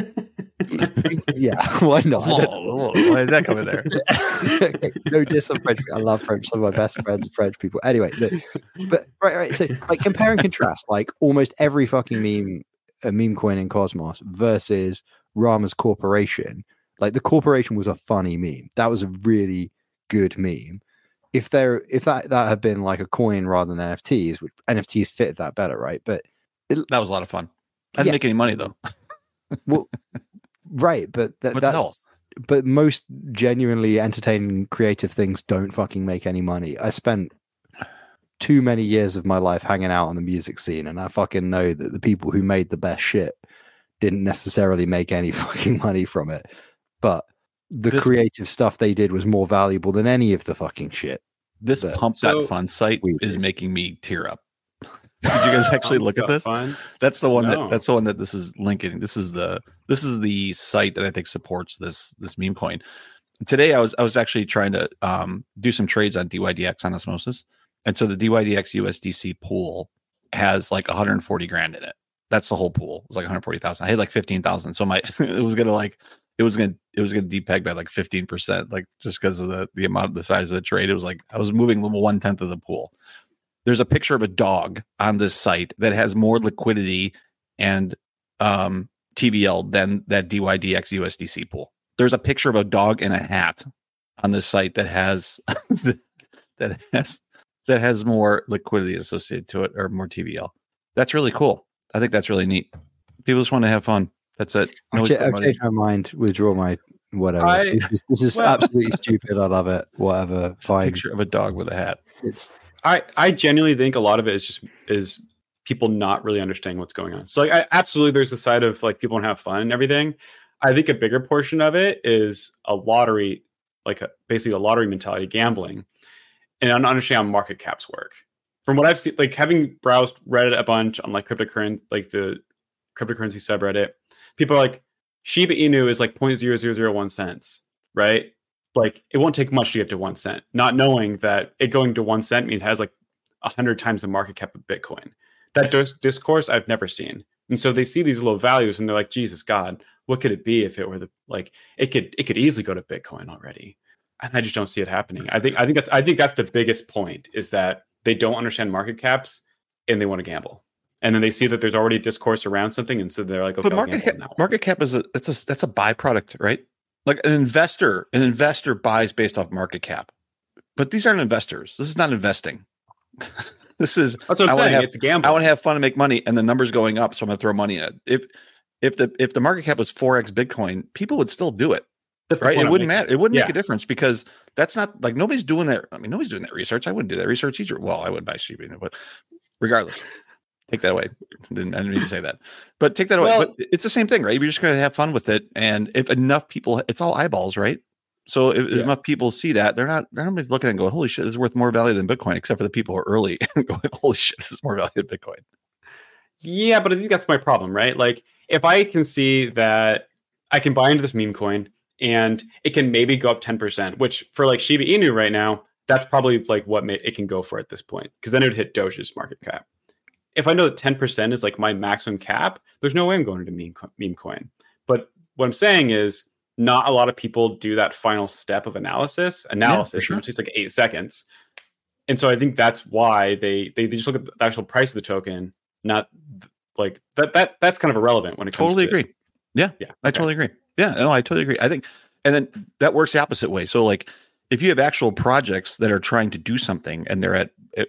Yeah, why not? Why is that coming there? Okay, no diss on French. I love French. Some of my best friends are French people. Anyway, but right. So like compare and contrast, like almost every fucking meme coin in Cosmos versus Rama's corporation. Like the corporation was a funny meme. That was a really good meme. If that had been like a coin rather than NFTs, which NFTs fitted that better, right? But that was a lot of fun. I didn't make any money though. Well, right, but that's but most genuinely entertaining creative things don't fucking make any money. I spent too many years of my life hanging out on the music scene, and I fucking know that the people who made the best shit didn't necessarily make any fucking money from it. But the creative stuff they did was more valuable than any of the fucking shit. This Pump That Fun site is making me tear up. Did you guys actually look at this? Fun? That's the one that this is linking. This is the site that I think supports this meme coin. Today I was actually trying to do some trades on DYDX on Osmosis. And so the DYDX USDC pool has like 140 grand in it. That's the whole pool. It was like 140,000. I had like 15,000. So it was gonna depeg by like 15%, like just because of the amount of the size of the trade. It was like I was moving 1/10 of the pool. There's a picture of a dog on this site that has more liquidity and TVL than that DYDX USDC pool. There's a picture of a dog in a hat on this site that has that has more liquidity associated to it, or more TVL. That's really cool. I think that's really neat. People just want to have fun. That's it. I've changed my mind. Withdraw my whatever. This is absolutely stupid. I love it. Whatever. Fine. Picture of a dog with a hat. I genuinely think a lot of it is people not really understanding what's going on. So like, absolutely, there's the side of like people want to have fun and everything. I think a bigger portion of it is a lottery, basically a lottery mentality, gambling, and I don't understand how market caps work. From what I've seen, like having browsed Reddit a bunch on like cryptocurrency, like the cryptocurrency subreddit, people are like, Shiba Inu is like 0.0001 cents, right? Like it won't take much to get to 1 cent, not knowing that it going to 1 cent means it has like 100 times the market cap of Bitcoin. That discourse I've never seen. And so they see these low values and they're like, Jesus God, what could it be if it were it could easily go to Bitcoin already. And I just don't see it happening. I think that's the biggest point, is that they don't understand market caps and they want to gamble. And then they see that there's already discourse around something, and so they're like, okay, but market cap is that's a byproduct, right? Like an investor buys based off market cap, but these aren't investors. This is not investing. This is that's what I'm saying. It's a gamble. I want to have fun and make money, and the number's going up, so I'm going to throw money in it. If the market cap was 4x Bitcoin, people would still do it, right? It wouldn't matter. It wouldn't make a difference, because that's not like nobody's doing that. I mean, nobody's doing that research. I wouldn't do that research either. Well, I wouldn't buy Shiba Inu, but regardless, take that away. I didn't mean to say that, but take that away. But it's the same thing, right? You're just going to have fun with it. And if enough people, it's all eyeballs, right? So if enough people see that, they're not looking and going, holy shit, this is worth more value than Bitcoin, except for the people who are early and going, holy shit, this is more value than Bitcoin. Yeah, but I think that's my problem, right? Like if I can see that I can buy into this meme coin and it can maybe go up 10%, which for like Shiba Inu right now, that's probably like what it can go for at this point, because then it would hit Doge's market cap. If I know that 10% is like my maximum cap, there's no way I'm going into meme coin. But what I'm saying is not a lot of people do that final step of analysis, sure. Which takes like 8 seconds. And so I think that's why they just look at the actual price of the token, not like that's kind of irrelevant when it comes to agree. Yeah. I totally agree. Yeah, no, I totally agree. I think, and then that works the opposite way. So like if you have actual projects that are trying to do something and they're at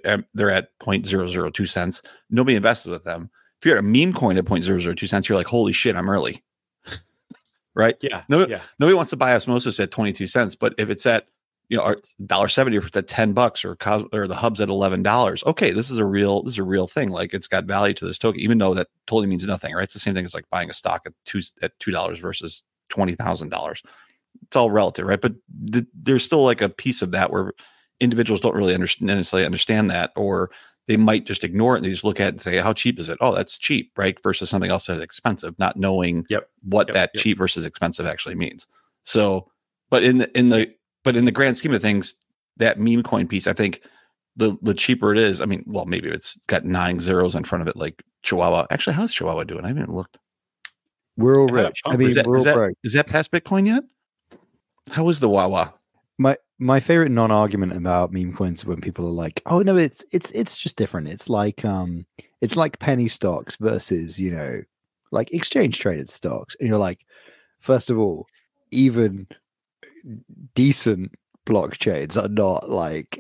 0.002 cents, nobody invested with them. If you're at a meme coin at 0.002 cents, you're like, holy shit, I'm early. Right? Yeah. Nobody wants to buy Osmosis at 22 cents, but if it's at $1.70 or if it's at $10 or the hub's at $11, okay, this is a real thing. Like it's got value to this token, even though that totally means nothing, right? It's the same thing as like buying a stock at $2 versus $20,000. It's all relative, right? But there's still like a piece of that where individuals don't really necessarily understand that, or they might just ignore it and they just look at it and say, how cheap is it? Oh, that's cheap, right? Versus something else that's expensive, not knowing what that cheap versus expensive actually means. So, but in the grand scheme of things, that meme coin piece, I think the cheaper it is, I mean, well, maybe it's got 9 zeros in front of it, like Chihuahua. Actually, how's Chihuahua doing? I haven't looked. We're all rich. I mean, is that past Bitcoin yet? How is the Wawa? My favorite non-argument about meme coins when people are like, "Oh no, it's just different. It's like penny stocks versus like exchange traded stocks." And you're like, first of all, even decent blockchains are not like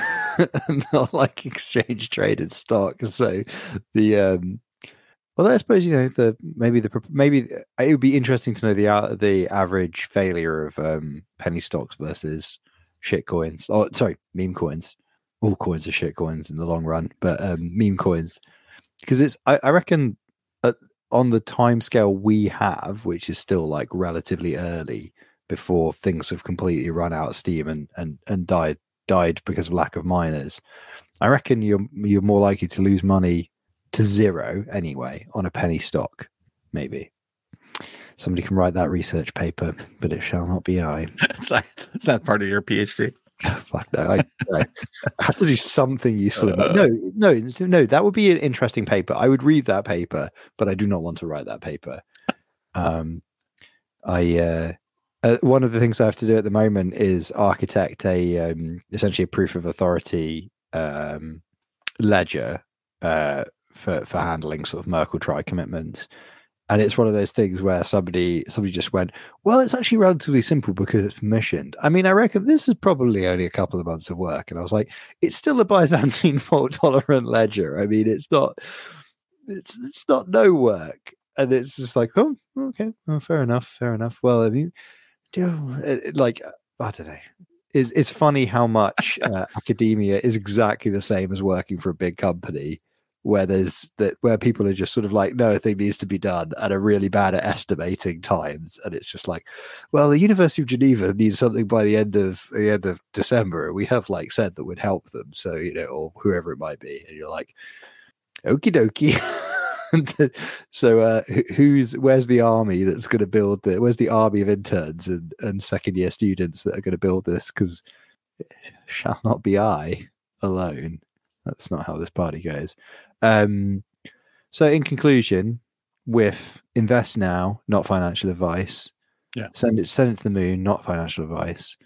exchange traded stocks. So the although I suppose maybe it would be interesting to know the average failure of penny stocks versus shit coins. Oh, sorry, meme coins. All coins are shit coins in the long run, but meme coins, because I reckon on the time scale we have, which is still like relatively early before things have completely run out of steam and died because of lack of miners. I reckon you're more likely to lose money to zero anyway on a penny stock. Maybe somebody can write that research paper, but it shall not be I. It's not part of your PhD. Fuck no! I have to do something useful. No, that would be an interesting paper. I would read that paper, but I do not want to write that paper. One of the things I have to do at the moment is architect essentially a proof of authority ledger for handling sort of Merkle Tri commitments. And it's one of those things where somebody just went, well, it's actually relatively simple because it's permissioned. I mean, I reckon this is probably only a couple of months of work. And I was like, it's still a Byzantine fault tolerant ledger. I mean, it's not no work. And it's just like, oh, okay, well, fair enough. Well, I mean, like, I don't know. It's funny how much academia is exactly the same as working for a big company, where people are just sort of like, no, a thing needs to be done and are really bad at estimating times. And it's just like, well, the University of Geneva needs something by the end of December. We have like said that would help them. So, or whoever it might be. And you're like, okie dokie. So where's the army that's going to build where's the army of interns and second year students that are going to build this? Because it shall not be I alone. That's not how this party goes. So in conclusion, with invest now, not financial advice. Yeah. Send it to the moon, not financial advice.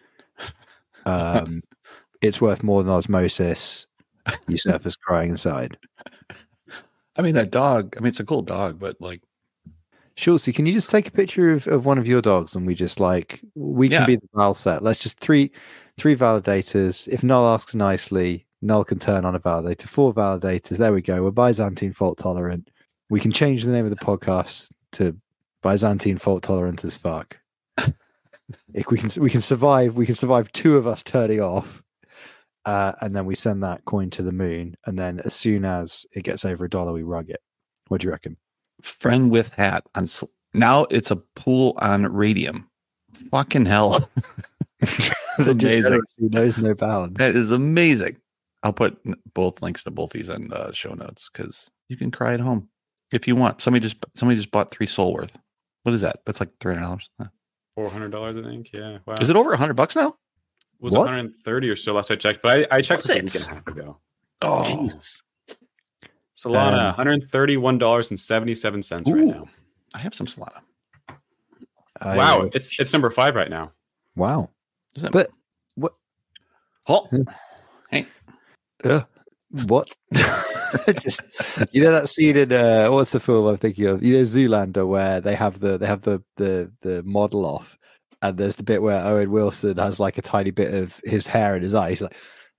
It's worth more than osmosis. Usurpers crying inside. I mean, that dog, it's a cool dog, but like. Schultzy, can you just take a picture of one of your dogs and we just can be the val set? Let's just three validators. If Null asks nicely, Null can turn on a validator. 4 validators. There we go. We're Byzantine fault tolerant. We can change the name of the podcast to Byzantine fault tolerant as fuck. If we can survive two of us turning off, and then we send that coin to the moon, and then as soon as it gets over $1, we rug it. What do you reckon? Friend with hat on. Now it's a pool on radium. Fucking hell. That's amazing. Knows no bounds. That is amazing. I'll put both links to both these in the show notes because you can cry at home if you want. Somebody just bought 3 soul worth. What is that? That's like $300. $400, I think. Yeah. Wow. Is it over $100 now? It was 130 or so last I checked, but I checked What's a week and a half ago. Oh, Jesus. Solana, $131.77 right now. I have some Solana. Wow, it's number 5 right now. Wow. But what? Oh, hey. What? Just that scene in what's the film I'm thinking of? Zoolander, where they have the model off, and there's the bit where Owen Wilson has like a tiny bit of his hair in his eye. He's like,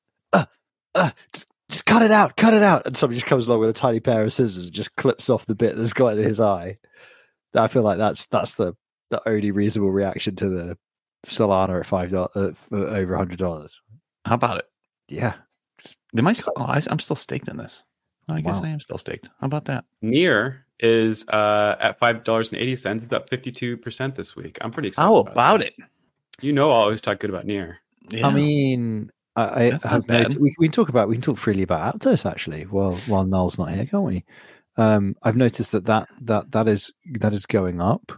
just cut it out, and somebody just comes along with a tiny pair of scissors and just clips off the bit that's got in his eye. I feel like that's the only reasonable reaction to the Solana at $5 for over $100. How about it? Yeah. I'm still staked in this. I guess I am still staked. How about that? Near is at $5.80. It's up 52% this week. I'm pretty excited. How about it? I always talk good about Near. Yeah. I mean, I have noticed, we can talk freely about Aptos actually while Noel's not here, can't we? I've noticed that is going up.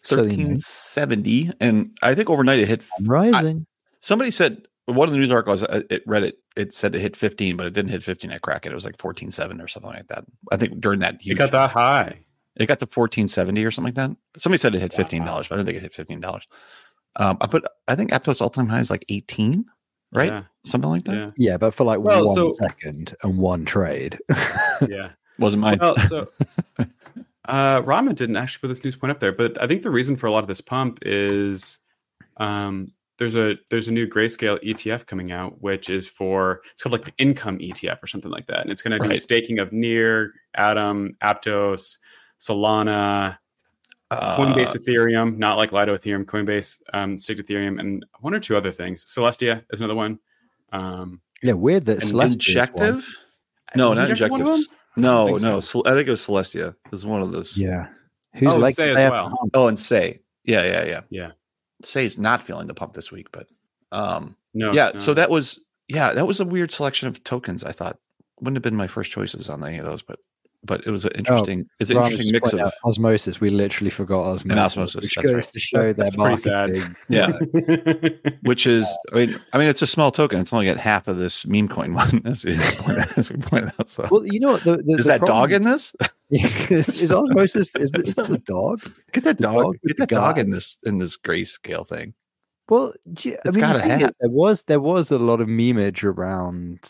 1370, and I think overnight it hit rising. Somebody said one of the news articles it read it said it hit 15, but it didn't hit 15 at Kraken. It was like 14.7 or something like that. I think during that huge, it got that high. It got to 14.70 or something like that. Somebody said it hit $15, but I don't think it hit $15. I think Aptos all-time high is like 18, right? Yeah. Something like that. Yeah, but for like 1 second and one trade. Yeah. Wasn't mine. Well, so Ramen didn't actually put this news point up there, but I think the reason for a lot of this pump is there's a new Grayscale ETF coming out, which is it's called like the income ETF or something like that, and it's going to do staking of Near, Atom, Aptos, Solana, Coinbase Ethereum, not like Lido Ethereum, Coinbase staked Ethereum, and one or two other things. Celestia is another one. Weird that Celestia. Injective? No, not Injective. No. I think it was Celestia. It was one of those. Yeah. Who's like Say as well? Oh, and Say. Yeah. Yeah. Say's not feeling the pump this week, but no. Yeah. So that was a weird selection of tokens. I thought wouldn't have been my first choices on any of those, but it was an interesting. It's an interesting mix of Osmosis. We literally forgot Osmosis. And Osmosis, which goes to show their marketing. Yeah. Which is, I mean, it's a small token. It's only got half of this meme coin one, as we pointed out. So, well, you know what? Is that dog in this? Is Osmosis? Is that the dog? Get that dog. Get that dog in this Grayscale thing. Well, there was a lot of memeage around.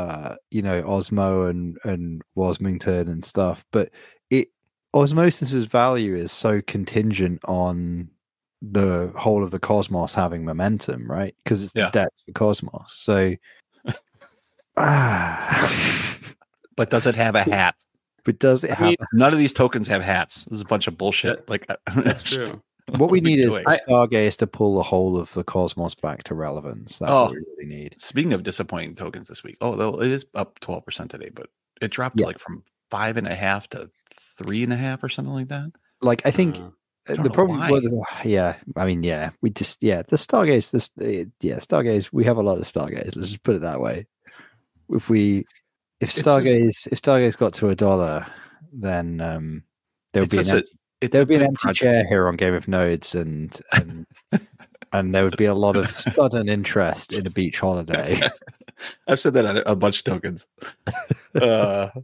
Osmo and Wasmington and stuff, but Osmosis's value is so contingent on the whole of the Cosmos having momentum, right? Because it's the depth for Cosmos. So, but does it have a hat? But does it have? None of these tokens have hats. This is a bunch of bullshit. That's true. What we need is Stargaze to pull the whole of the Cosmos back to relevance. That's what we really need. Speaking of disappointing tokens this week, though it is up 12% today, but it dropped like from 5.5 to 3.5 or something like that. Like I think the problem, the Stargaze. We have a lot of Stargaze. Let's just put it that way. If Stargaze got to $1, then there would be there would be an empty chair here on Game of Nodes, and there would be a lot of sudden interest in a beach holiday. I've said that on a bunch of tokens. When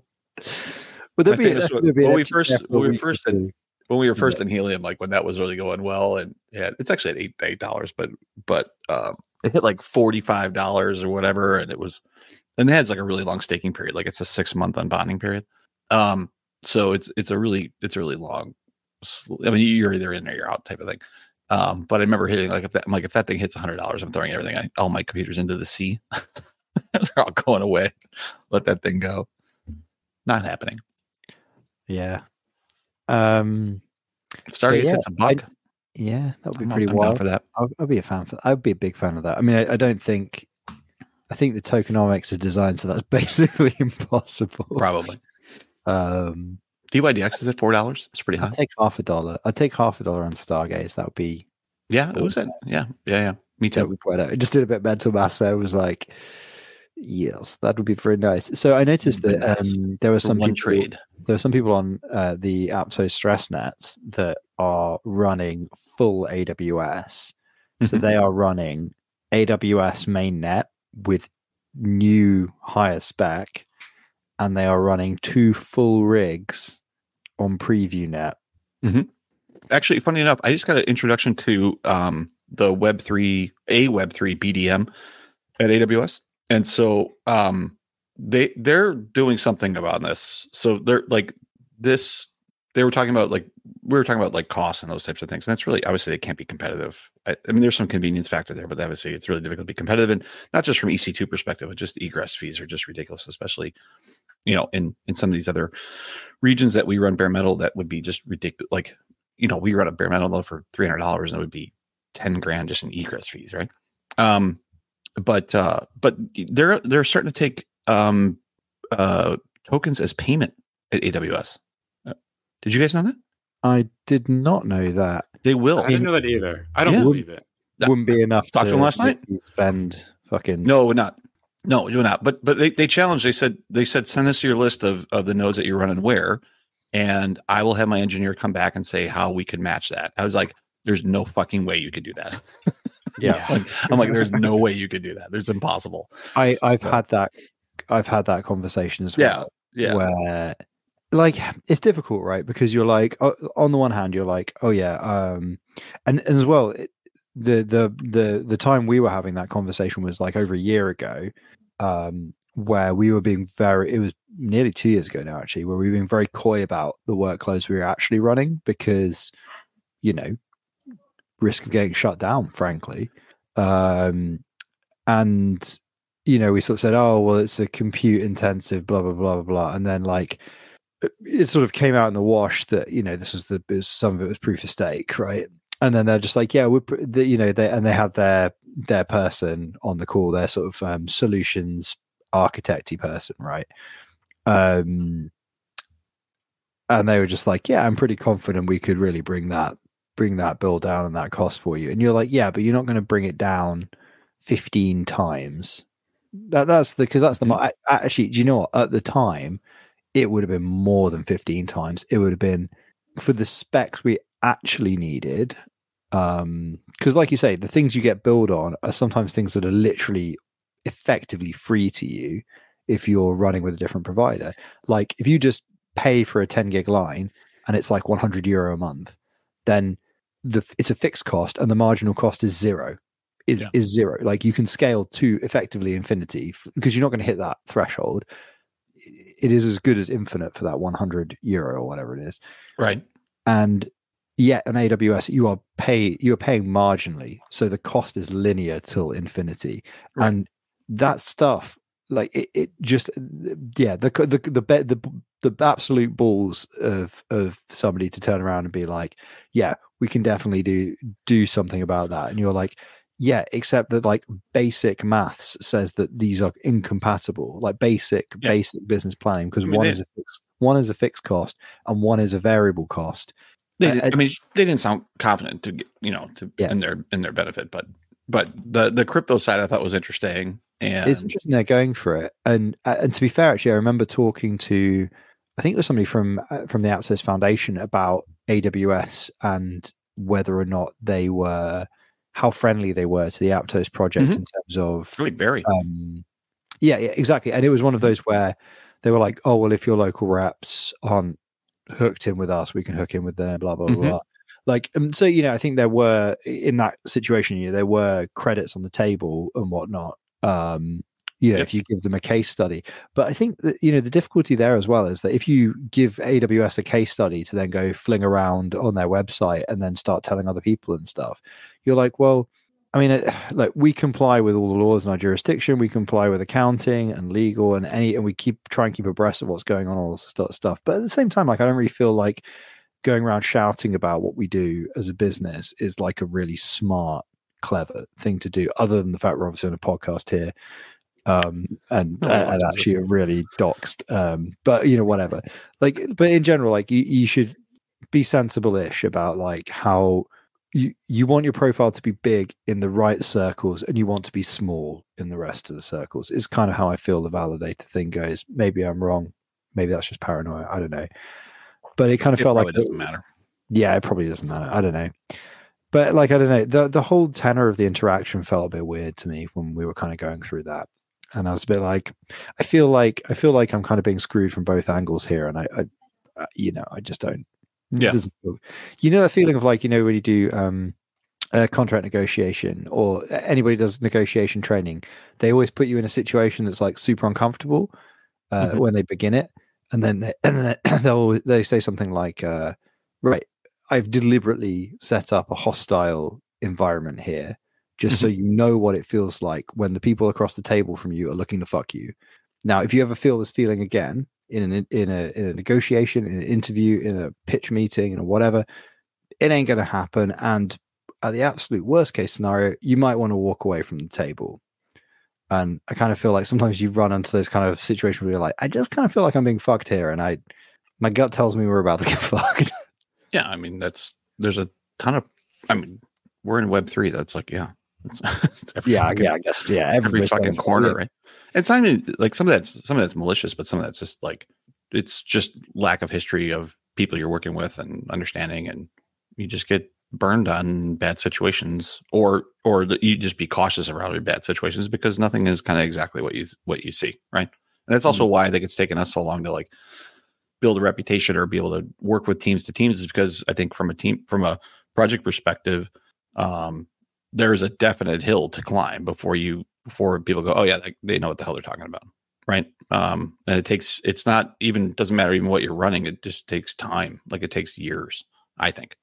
we were first in Helium, like when that was really going well, and it's actually at $8, but it hit like $45 or whatever, and they had like a really long staking period, like it's a 6-month unbonding period. So it's a really long. I mean, you're either in or you're out type of thing. But I remember hitting if that thing hits $100, I'm throwing all my computers into the sea. They're all going away. Let that thing go. Not happening. Yeah. Stargaze hits $1. Yeah, that would be I'm pretty down wild. for that. I'd be a fan for. I'd be a big fan of that. I mean, I don't think. I think the tokenomics are designed so that's basically impossible. Probably. Um, DYDX is at $4. It's pretty high. I'd take $50. I'd take $50 on Stargaze. That would be. Yeah, it was it. Yeah. Me That too. would be quite. I just did a bit of mental math. So I was like, yes, that would be very nice. So I noticed that there were some one people, trade. there are some people on the Aptos stress nets that are running full AWS. So they are running AWS mainnet with new higher spec, and they are running 2 full rigs on PreviewNet. Actually, funny enough, I just got an introduction to the Web3 BDM at AWS, and so they're doing something about this. So they're like this. They were talking about we were talking about like costs and those types of things. And that's really, obviously they can't be competitive. I mean, there's some convenience factor there, but obviously it's really difficult to be competitive, and not just from EC2 perspective, but just the egress fees are just ridiculous, especially, in some of these other regions that we run bare metal, that would be just ridiculous. Like, we run a bare metal node for $300 and it would be 10 grand just in egress fees. Right. But they're starting to take, tokens as payment at AWS. Did you guys know that? I did not know that. They will. I didn't know that either. I don't believe it. Wouldn't be enough Talked to them last night. Spend fucking. No, not. No, you're not. But they challenged. They said send us your list of the nodes that you're running where, and I will have my engineer come back and say how we could match that. I was like, there's no fucking way you could do that. Yeah. I'm like, there's no way you could do that. There's impossible. I've had that conversation as well. Yeah. Where like it's difficult, right? Because you're like, on the one hand, you're like, oh yeah, and as well, the time we were having that conversation was like over a year ago, where we were being it was nearly 2 years ago now, actually, where we were being very coy about the workloads we were actually running because, risk of getting shut down, frankly. And, we sort of said, oh, well, it's a compute intensive, blah, blah, blah, blah, blah. And then like, it sort of came out in the wash that, some of it was proof of stake. Right. And then they're just like, yeah, they had their person on the call, their sort of solutions architecty person. Right. And they were just like, yeah, I'm pretty confident we could really bring that bill down and that cost for you. And you're like, yeah, but you're not going to bring it down 15 times. Actually, do you know what? At the time, it would have been more than 15 times. It would have been for the specs we actually needed. Because like you say, the things you get billed on are sometimes things that are literally effectively free to you if you're running with a different provider. Like if you just pay for a 10 gig line and it's like €100 a month, then it's a fixed cost and the marginal cost is zero. Is zero. Like you can scale to effectively infinity because you're not going to hit that threshold. It is as good as infinite for that €100 or whatever it is. Right. And yet on AWS, you are paying marginally. So the cost is linear till infinity. Right. And that stuff, like it just, the absolute balls of somebody to turn around and be like, yeah, we can definitely do something about that. And you're like, yeah, except that like basic maths says that these are incompatible, like basic business planning, because one is a fixed cost and one is a variable cost. They didn't sound confident to get, in their benefit, but the crypto side I thought was interesting. And it's interesting they're going for it. And to be fair, actually, I remember talking to, I think it was somebody from the Aptos Foundation about AWS and whether or not how friendly they were to the Aptos project in terms of really very. Yeah, exactly. And it was one of those where they were like, oh, well, if your local reps aren't hooked in with us, we can hook in with them, blah, blah, blah. Like, so, I think there were, in that situation, there were credits on the table and whatnot. If you give them a case study. But I think that, the difficulty there as well is that if you give AWS a case study to then go fling around on their website and then start telling other people and stuff, you're like, well, I mean, like we comply with all the laws in our jurisdiction, we comply with accounting and legal and we try and keep abreast of what's going on, all this stuff. But at the same time, like, I don't really feel like going around shouting about what we do as a business is like a really smart, clever thing to do, other than the fact we're obviously on a podcast here. And actually are really doxed. But whatever. Like, but in general, like you should be sensible-ish about like how you want your profile to be big in the right circles and you want to be small in the rest of the circles. Is kind of how I feel the validator thing goes. Maybe I'm wrong. Maybe that's just paranoia. I don't know. But it kind of felt like it doesn't matter. Yeah, it probably doesn't matter. I don't know. But like, I don't know. The whole tenor of the interaction felt a bit weird to me when we were kind of going through that. And I was a bit like, I feel like I'm kind of being screwed from both angles here. And I just don't. Yeah. That feeling of like, when you do a contract negotiation or anybody does negotiation training, they always put you in a situation that's like super uncomfortable when they begin it. And then they say something like, right, I've deliberately set up a hostile environment here just so you know what it feels like when the people across the table from you are looking to fuck you. Now, if you ever feel this feeling again in a negotiation, in an interview, in a pitch meeting, and whatever, it ain't going to happen. And at the absolute worst case scenario, you might want to walk away from the table. And I kind of feel like sometimes you run into those kind of situations where you're like, I just kind of feel like I'm being fucked here, and my gut tells me we're about to get fucked. Yeah, I mean there's a ton of. I mean, we're in Web3. That's like it's I guess every fucking corner, right? It's not even like some of that's malicious, but some of that's just like it's just lack of history of people you're working with and understanding, and you just get burned on bad situations, or you just be cautious around bad situations because nothing is kind of exactly what you see, right? And that's also why I think it's taken us so long to like build a reputation or be able to work with teams to teams, is because I think from a project perspective, there's a definite hill to climb before people go, oh yeah, they know what the hell they're talking about, right? And doesn't matter even what you're running. It just takes time. Like it takes years, I think.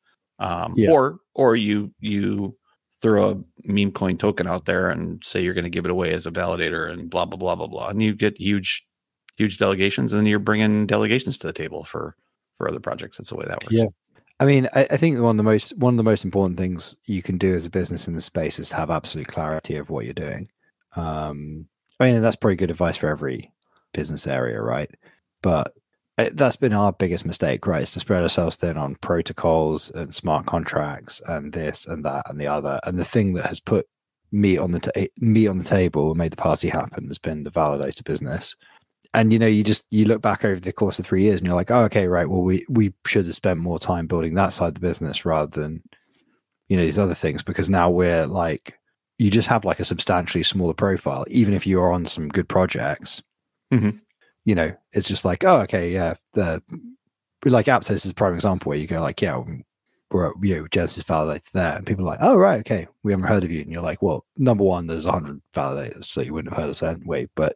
Or you throw a meme coin token out there and say you're going to give it away as a validator and blah, blah, blah, blah, blah. And you get huge delegations, and then you're bringing delegations to the table for other projects. That's the way that works. Yeah. I mean, I think one of the most important things you can do as a business in the space is to have absolute clarity of what you're doing. I mean, that's probably good advice for every business area, right? But that's been our biggest mistake, right? Is to spread ourselves thin on protocols and smart contracts and this and that and the other. And the thing that has put meat on the table and made the party happen has been the validator business. And you look back over the course of 3 years and you're like, oh, okay, right. Well, we should have spent more time building that side of the business rather than these other things, because now we're like, you just have like a substantially smaller profile, even if you're on some good projects. Mm-hmm. It's just like, oh, okay, yeah. Like Aptos is a prime example where you go like, yeah, we're Genesis validator there, and people are like, oh, right, okay, we haven't heard of you, and you're like, well, number one, there's 100 validators, so you wouldn't have heard us anyway. But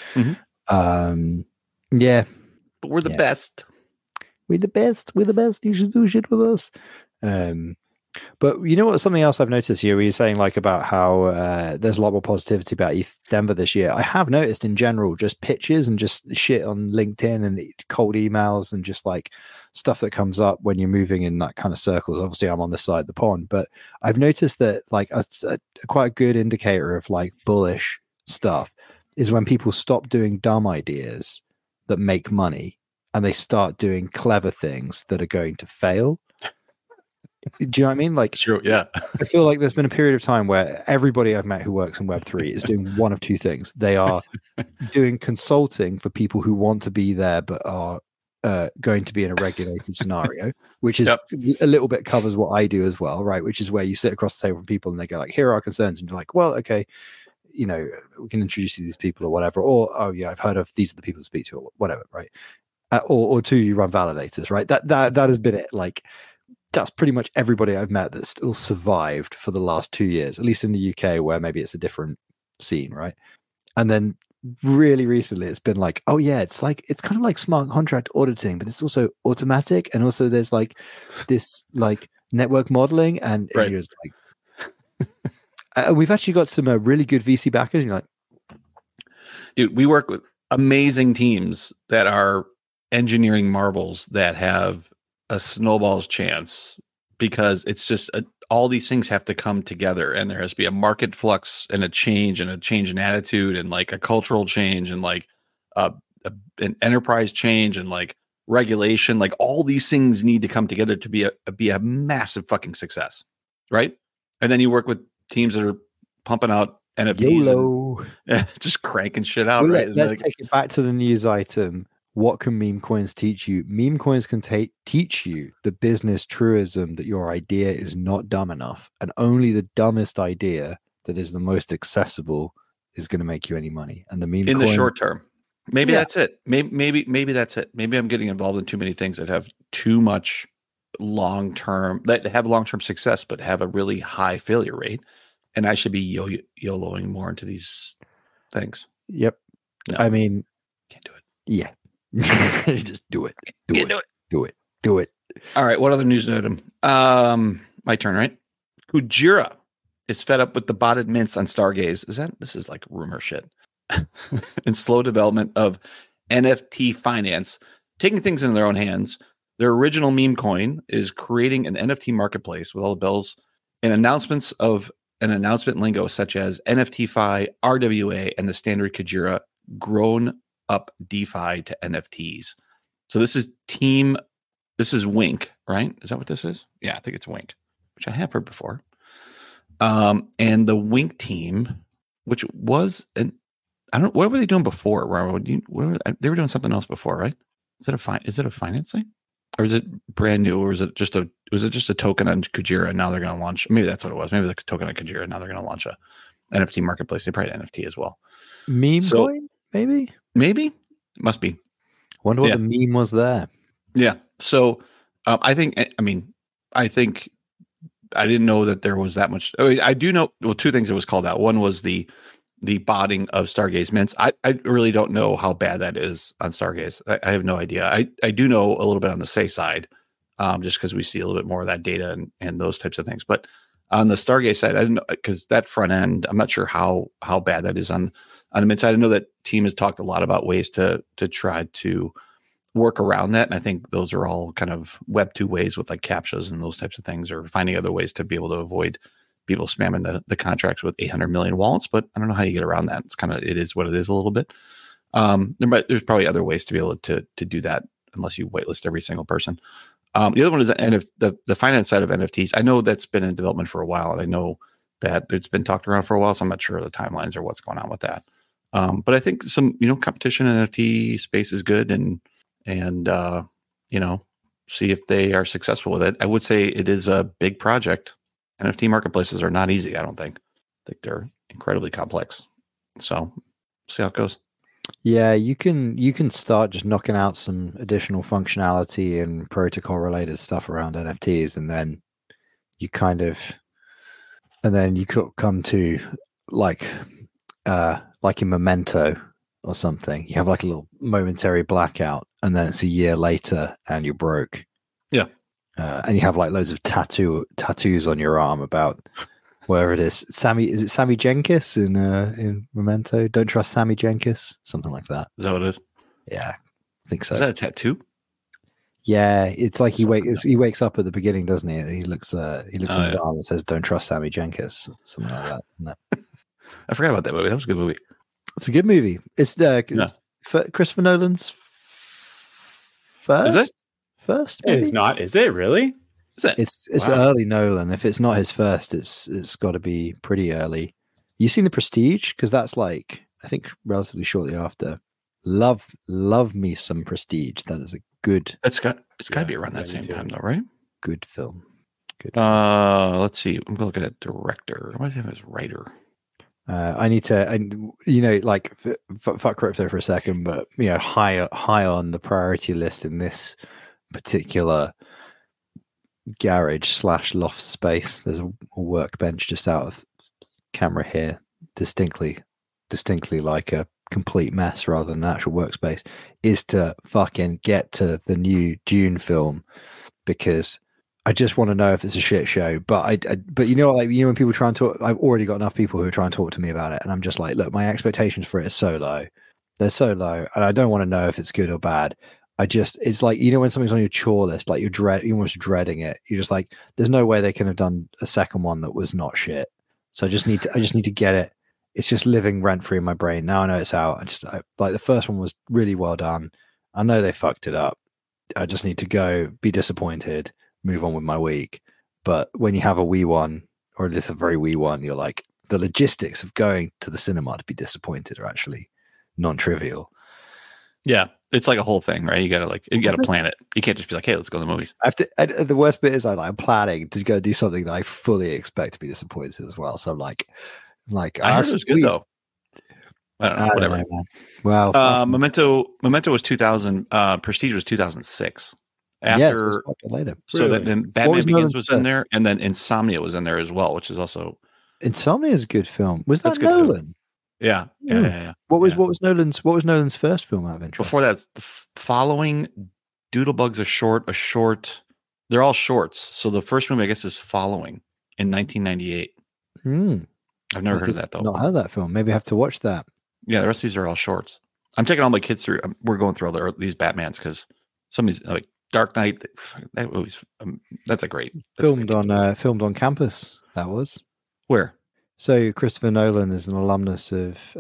yeah, but we're the best. We're the best. We're the best. You should do shit with us. But what? Something else I've noticed here, where you're saying like about how there's a lot more positivity about ETH Denver this year. I have noticed in general just pitches and just shit on LinkedIn and cold emails and just like stuff that comes up when you're moving in that kind of circles. Obviously, I'm on this side of the pond, but I've noticed that like a quite a good indicator of like bullish stuff is when people stop doing dumb ideas that make money and they start doing clever things that are going to fail. Do you know what I mean? Like, true, yeah. I feel like there's been a period of time where everybody I've met who works in Web3 is doing one of two things. They are doing consulting for people who want to be there but are going to be in a regulated scenario, which is a little bit covers what I do as well, right? Which is where you sit across the table with people and they go like, here are our concerns. And you're like, well, okay, we can introduce you to these people or whatever. Or, oh yeah, I've heard of these are the people to speak to or whatever, right? Or two, you run validators, right? That has been it. Like, that's pretty much everybody I've met that's still survived for the last 2 years, at least in the UK, where maybe it's a different scene, right? And then really recently it's been like, oh yeah, it's kind of like smart contract auditing, but it's also automatic, and also there's like this like network modeling, and right. You're like, we've actually got some really good VC backers. And you're like, dude, we work with amazing teams that are engineering marvels that have a snowball's chance because it's just all these things have to come together, and there has to be a market flux and a change in attitude and like a cultural change and like an enterprise change and like regulation. Like all these things need to come together to be a massive fucking success, right? And then you work with teams that are pumping out NFTs and just cranking shit out. Well, right? Let's take it back to the news item. What can meme coins teach you? Meme coins can teach you the business truism that your idea is not dumb enough, and only the dumbest idea that is the most accessible is going to make you any money. And the meme in the short term, maybe Yeah. that's it. Maybe that's it. Maybe I'm getting involved in too many things that have too much long-term, that have long-term success, but have a really high failure rate. And I should be YOLOing more into these things. Yep. No. I mean, Can't do it. yeah. Just do it. Do it. All right. What other news item? My turn, right? Kujira is fed up with the botted mints on Stargaze. This is like rumor shit. And slow development of NFT finance, taking things into their own hands. Their original meme coin is creating an NFT marketplace with all the bells and announcements of an announcement lingo such as NFTFi, RWA, and the standard Kujira grown up DeFi to NFTs. So this is Wink, right? Is that what this is? Yeah, I think it's Wink, which I have heard before. And the Wink team, which was what were they doing before? They were doing something else before, right? Is it a financing? Or is it brand new, or was it just a token on Kujira and now they're going to launch? Maybe that's what it was. Maybe the token on Kujira and now they're going to launch a NFT marketplace. They probably had NFT as well. Meme coin, maybe? Maybe. Must be. Wonder what the meme was there. Yeah. So I think I didn't know that there was that much. I do know, well, two things that was called out. One was the botting of Stargaze mints. I really don't know how bad that is on Stargaze. I have no idea. I do know a little bit on the Say side, just because we see a little bit more of that data and those types of things. But on the Stargaze side, I didn't know, because that front end, I'm not sure how bad that is on the mint side. I know that team has talked a lot about ways to try to work around that. And I think those are all kind of Web 2 ways with like CAPTCHAs and those types of things, or finding other ways to be able to avoid people spamming the contracts with 800 million wallets. But I don't know how you get around that. It is what it is a little bit. There's probably other ways to be able to do that unless you whitelist every single person. The other one is the finance side of NFTs. I know that's been in development for a while, and I know that it's been talked around for a while, so I'm not sure of the timelines or what's going on with that. But I think some, competition in NFT space is good, and see if they are successful with it. I would say it is a big project. NFT marketplaces are not easy, I don't think. I think they're incredibly complex. So see how it goes. Yeah, you can start just knocking out some additional functionality and protocol related stuff around NFTs, and then you could come to like in Memento or something. You have like a little momentary blackout, and then it's a year later and you're broke. Yeah. And you have like loads of tattoos on your arm about wherever it is. Is it Sammy Jenkins in Memento? Don't trust Sammy Jenkins, something like that. Is that what it is? Yeah, I think so. Is that a tattoo? Yeah, it's like he wakes up at the beginning, doesn't he? He looks at his arm and says, "Don't trust Sammy Jenkins," something like that, isn't it? I forgot about that movie. That was a good movie. It's a good movie. It's Christopher Nolan's first. Is it? First, maybe? It's not. Is it really? Is it? It's early Nolan. If it's not his first, it's got to be pretty early. You seen The Prestige? Because that's like, I think relatively shortly after. Love me some Prestige. That is a good. It's got to be around that same time though, right? Good film. Good. Let's see. I'm looking at director. What do I have as writer? I need to, like fuck crypto for a second, but high on the priority list in this particular garage / loft space. There's a workbench just out of camera here, distinctly like a complete mess rather than an actual workspace. Is to fucking get to the new Dune film, because I just want to know if it's a shit show. But when people try and talk, I've already got enough people who are trying to talk to me about it, and I'm just like, look, my expectations for it is so low. They're so low, and I don't want to know if it's good or bad. it's like, you know, when something's on your chore list, like you're almost dreading it. You're just like, there's no way they can have done a second one that was not shit. So I just need to get it. It's just living rent free in my brain. Now I know it's out. Like the first one was really well done. I know they fucked it up. I just need to go, be disappointed, move on with my week. But when you have a wee one, or at least a very wee one, you're like, the logistics of going to the cinema to be disappointed are actually non-trivial. Yeah, it's like a whole thing, right? You gotta plan it. You can't just be like, hey, let's go to the movies. The worst bit is I'm planning to go do something that I fully expect to be disappointed as well. So I'm like, I heard it was good though. I don't know, whatever. Well, Memento was 2000. Prestige was 2006. After later. So Really? that then Batman Begins was in there, and then Insomnia was in there as well, which is also Insomnia is a good film. Was that That's a good Nolan? Yeah. What was Nolan's first film out of interest? Before that, the following Doodlebug's a short. They're all shorts. So the first movie, I guess, is Following in 1998. I've never heard of that though. Not heard that film. Maybe I have to watch that. Yeah, the rest of these are all shorts. I'm taking all my kids through. We're going through all these Batmans because some of these, like Dark Knight, that movie's that's a great filmed on campus. That was where. So Christopher Nolan is an alumnus of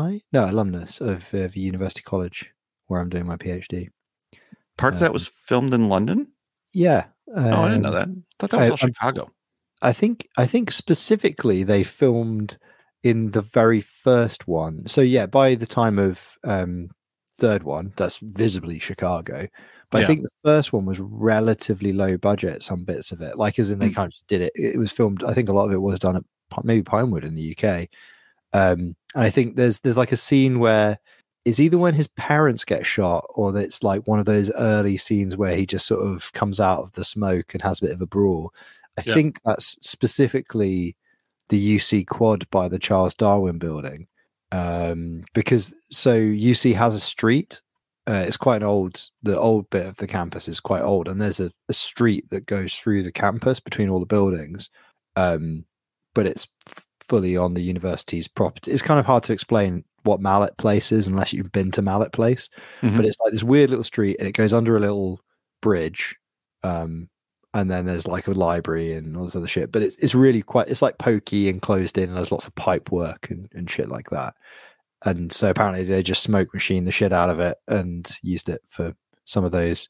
University College, where I'm doing my PhD. Parts of that was filmed in London. Yeah. I didn't know that. I thought that was all Chicago. I think specifically they filmed in the very first one. So yeah, by the time of third one, that's visibly Chicago. But I think the first one was relatively low budget. Some bits of it, like as in they kind of just did it. It was filmed. I think a lot of it was done at maybe Pinewood in the UK. And I think there's like a scene where it's either when his parents get shot, or it's like one of those early scenes where he just sort of comes out of the smoke and has a bit of a brawl. I think that's specifically the UC quad by the Charles Darwin building. Because so UC has a street. It's quite the old bit of the campus is quite old. And there's a street that goes through the campus between all the buildings. But it's fully on the university's property. It's kind of hard to explain what Mallet Place is unless you've been to Mallet Place. But it's like this weird little street, and it goes under a little bridge. And then there's like a library and all this other shit. But it's really it's like pokey and closed in, and there's lots of pipe work and shit like that. And so apparently they just smoke machine the shit out of it and used it for some of those,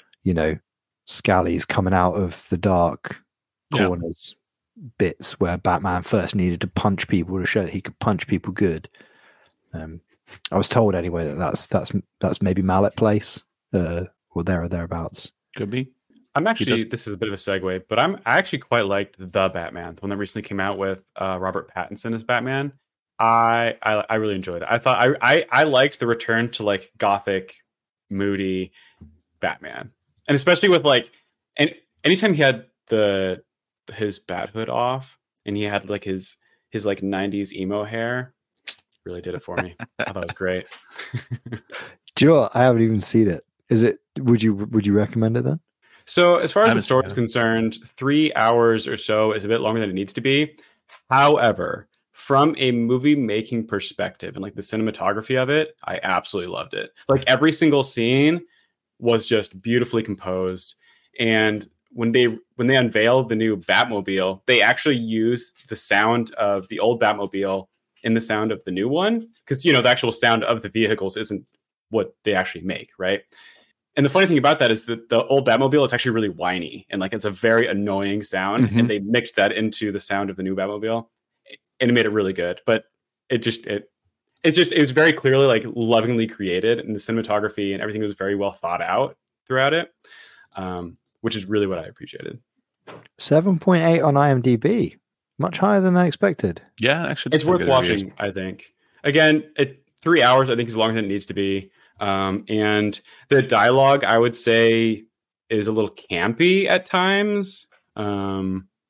scallies coming out of the dark corners bits where Batman first needed to punch people to show that he could punch people good. I was told anyway that's maybe Mallet Place or there or thereabouts. Could be. I'm actually, this is a bit of a segue, but I actually quite liked The Batman, the one that recently came out with Robert Pattinson as Batman. I really enjoyed it. I thought I liked the return to like gothic, moody Batman, and especially with and anytime he had his bat hood off and he had like his like 90s emo hair, really did it for me. I thought it was great. Do you know what? I haven't even seen it. Would you recommend it then? So as far as the story is concerned, 3 hours or so is a bit longer than it needs to be. However, from a movie making perspective and like the cinematography of it, I absolutely loved it. Like every single scene was just beautifully composed. And when they unveiled the new Batmobile, they actually used the sound of the old Batmobile in the sound of the new one. Because, the actual sound of the vehicles isn't what they actually make, right? And the funny thing about that is that the old Batmobile is actually really whiny and like it's a very annoying sound. And they mixed that into the sound of the new Batmobile, and it made it really good. But it was very clearly like lovingly created, and the cinematography and everything was very well thought out throughout it, which is really what I appreciated. 7.8 on IMDb, much higher than I expected. Yeah, actually, it's worth watching. I think again, 3 hours I think is longer than it needs to be. And the dialogue, I would say, is a little campy at times. I'll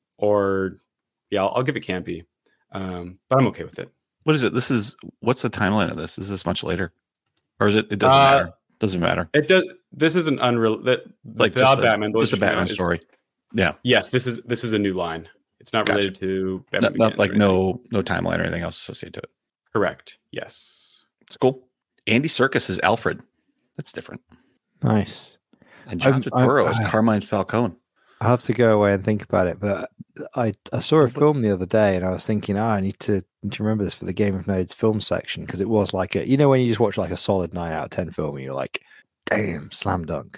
give it campy. But I'm okay with it. What is it? What's the timeline of this? Is this much later? Or is it doesn't matter? Doesn't matter. It does. This is an unreal like just Batman. Just a Batman story. Yeah. Yes, this is a new line. It's not related to Batman. Not like no timeline or anything else associated to it. Correct. Yes. It's cool. Andy Serkis is Alfred. That's different. Nice. And John Turturro is Carmine Falcone. I have to go away and think about it, but I saw a film the other day and I was thinking, I need to remember this for the Game of Nodes film section, because it was like when you just watch like a solid 9 out of 10 film and you're like, damn, slam dunk.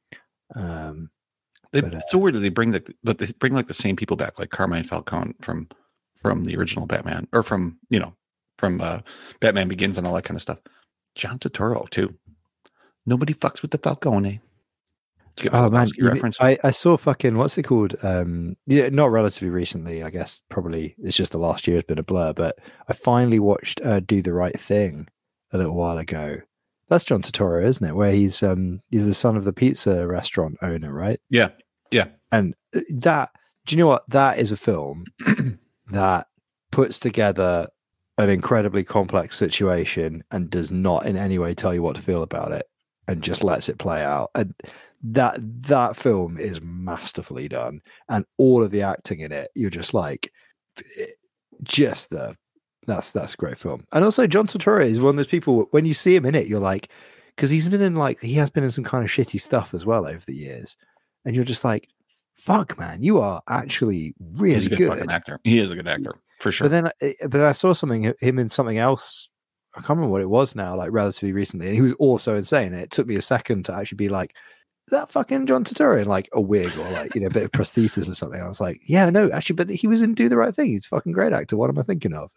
It's so weird that they bring like the same people back, like Carmine Falcone from the original Batman, or from Batman Begins and all that kind of stuff. John Turturro too. Nobody fucks with the Falcone. Oh man, I saw fucking, what's it called? Not relatively recently, I guess. Probably it's just the last year has been a blur. But I finally watched Do the Right Thing a little while ago. That's John Turturro, isn't it? Where he's the son of the pizza restaurant owner, right? Yeah. And that, do you know what? That is a film that puts together an incredibly complex situation and does not in any way tell you what to feel about it, and just lets it play out. And that film is masterfully done, and all of the acting in it, you're just like, that's a great film. And also John Turturro is one of those people, when you see him in it, you're like, because he has been in some kind of shitty stuff as well over the years, and you're just like, fuck man, you are actually really He's a good fucking actor. He is a good actor for sure. But then I saw him in something else. I can't remember what it was now, like relatively recently, and he was also insane. And it took me a second to actually be like, is that fucking John Turturro in like a wig or like, a bit of prosthesis or something? I was like, yeah, no, actually, but he was in Do the Right Thing. He's a fucking great actor. What am I thinking of?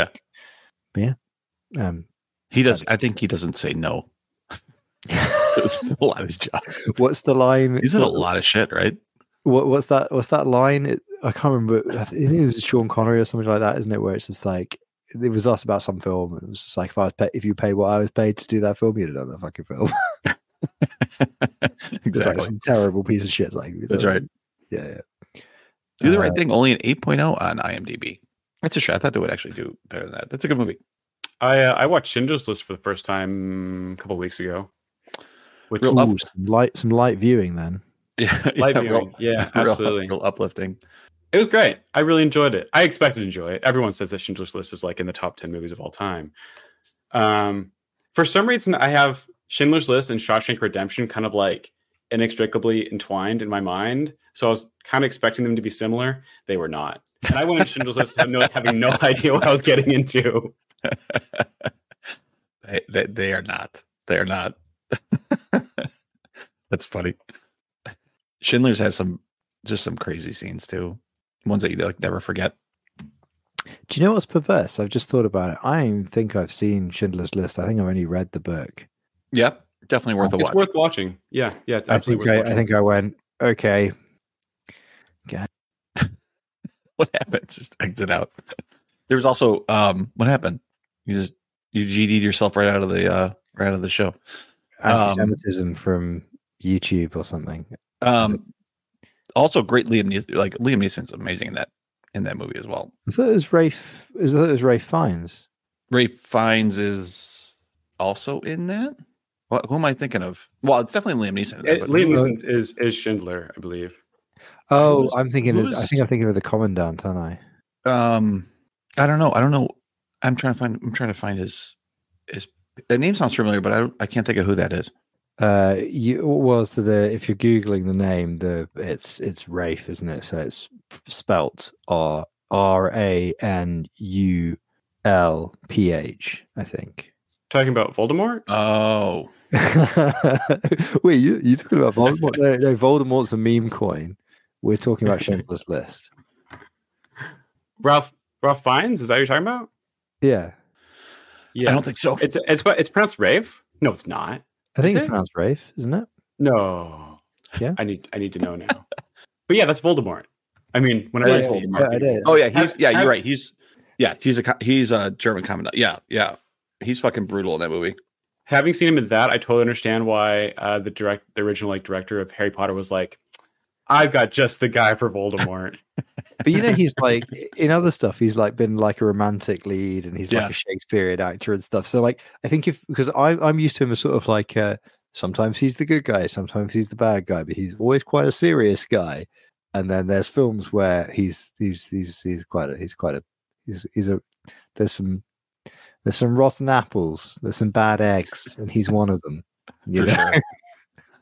He does. I think he doesn't say no. It's still a lot of his jobs. What's the line? He's in a lot of shit, right? What's that line? I can't remember. I think it was Sean Connery or something like that, isn't it? Where it's just like, it was asked about some film. It was just like, if you paid what I was paid to do that film, you'd have done that fucking film. Exactly. Like some terrible piece of shit. Like, that's right. Yeah. Do the Right Thing, only an 8.0 on IMDb. That's a shit. I thought it would actually do better than that. That's a good movie. I watched Schindler's List for the first time a couple of weeks ago. Which some light viewing then. Yeah, light viewing. Absolutely. Real uplifting. It was great. I really enjoyed it. I expected to enjoy it. Everyone says that Schindler's List is like in the top 10 movies of all time. For some reason, I have Schindler's List and Shawshank Redemption kind of like inextricably entwined in my mind. So I was kind of expecting them to be similar. They were not. And I went into Schindler's List having no idea what I was getting into. They are not. They are not. That's funny. Schindler's has some crazy scenes too. Ones that you like never forget. Do you know what's perverse? I've just thought about it. I don't think I've seen Schindler's List. I think I've only read the book. Yep, definitely worth a watch. It's worth watching. Yeah. I think I went, okay. What happened? Just exit out. There was also what happened? You GD'd yourself right out of the show. Anti-Semitism from YouTube or something. Also great Liam Neeson. Like Liam Neeson's amazing in that movie as well. I thought it was Ralph Fiennes. Ralph Fiennes is also in that. Who am I thinking of? Well, it's definitely Liam Neeson. Liam Neeson is Schindler, I believe. Oh, I think I'm thinking of the Commandant, aren't I? I don't know. I'm trying to find his. The name sounds familiar, but I can't think of who that is. If you're googling the name, it's Rafe, isn't it? So it's spelt RANULPH, I think. Talking about Voldemort? Oh, wait, you talking about Voldemort? No, Voldemort's a meme coin. We're talking about Schindler's List. Ralph Fiennes? Is that what you're talking about? Yeah. I don't think so. It's pronounced Rafe? No, it's not. I think it's pronounced Rafe, isn't it? No. Yeah. I need to know now. But yeah, that's Voldemort. I mean, whenever I see Voldemort. Yeah, oh yeah, you're right. He's a German commandant. Yeah. He's fucking brutal in that movie. Having seen him in that, I totally understand why the original director of Harry Potter was like, I've got just the guy for Voldemort. But he's like in other stuff, he's like been like a romantic lead, and he's like a Shakespearean actor and stuff. So like, I think because I'm used to him as sort of like sometimes he's the good guy, sometimes he's the bad guy, but he's always quite a serious guy. And then there's films where there's some rotten apples, there's some bad eggs, and he's one of them. You know? Sure.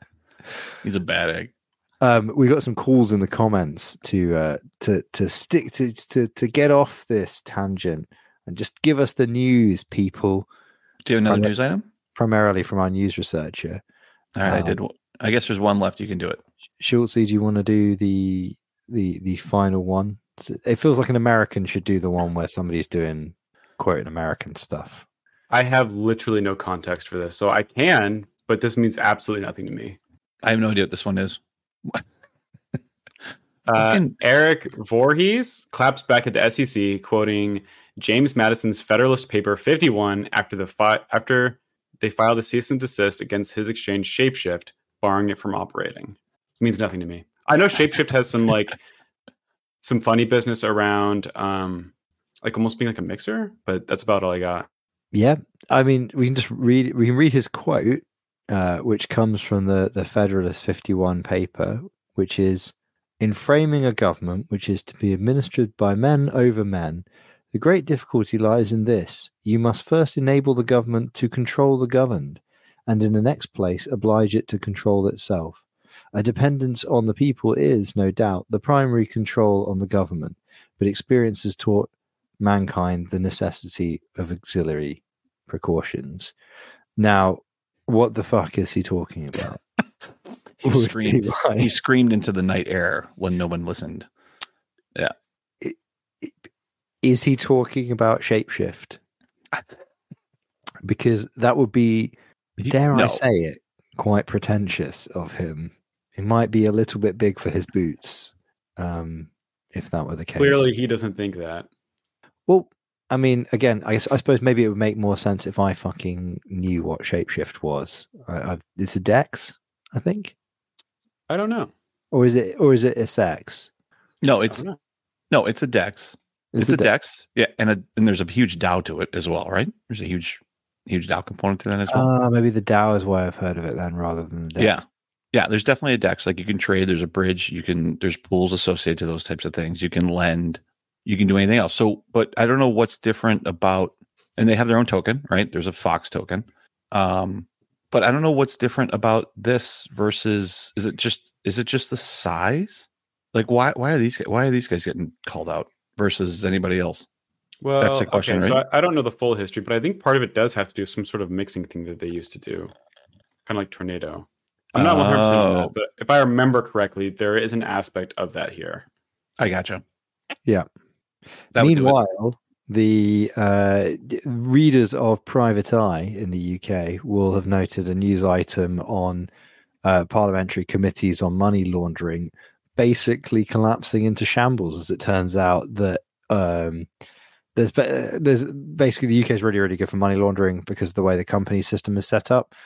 He's a bad egg. We got some calls in the comments to stick to get off this tangent and just give us the news, people. Do you have another news item? Primarily from our news researcher. All right, I did. I guess there's one left. You can do it. Schultzy, do you want to do the final one? It feels like an American should do the one where somebody's doing quoting American stuff. I have literally no context for this, so I can, but this means absolutely nothing to me. I have no idea what this one is. Eric Voorhees claps back at the SEC, quoting James Madison's Federalist Paper 51 after they filed a cease and desist against his exchange Shapeshift, barring it from operating. It means nothing to me. I know Shapeshift has some funny business around almost being like a mixer, but that's about all I got. Yeah, I mean, we can read his quote, which comes from the Federalist 51 paper, which is, in framing a government which is to be administered by men over men, the great difficulty lies in this: you must first enable the government to control the governed, and in the next place oblige it to control itself. A dependence on the people is, no doubt, the primary control on the government, but experience has taught mankind the necessity of auxiliary precautions. Now, what the fuck is he talking about? He screamed into the night air when no one listened. Yeah. Is he talking about Shapeshift? Because that would be, I say it, quite pretentious of him. It might be a little bit big for his boots, if that were the case. Clearly, he doesn't think that. Well, I mean, again, I suppose maybe it would make more sense if I fucking knew what Shapeshift was. It's a DEX, I think. I don't know. Or is it a sex? No, it's a DEX. It's a DEX. Yeah, and there's a huge DAO to it as well, right? There's a huge DAO component to that as well. Maybe the DAO is why I've heard of it then, rather than the DEX. Yeah. There's definitely a DEX. Like, you can trade. There's a bridge. There's pools associated to those types of things. You can lend. You can do anything else. So, but I don't know what's different about. And they have their own token, right? There's a Fox token. But I don't know what's different about this versus. Is it just the size? Like, why are these guys getting called out versus anybody else? Well, that's the question, right? So I don't know the full history, but I think part of it does have to do with some sort of mixing thing that they used to do, kind of like Tornado. I'm not 100% on that, but if I remember correctly, there is an aspect of that here. I gotcha. Yeah. Meanwhile, the readers of Private Eye in the UK will have noted a news item on parliamentary committees on money laundering basically collapsing into shambles, as it turns out that there's basically the UK is really, really good for money laundering because of the way the company system is set up.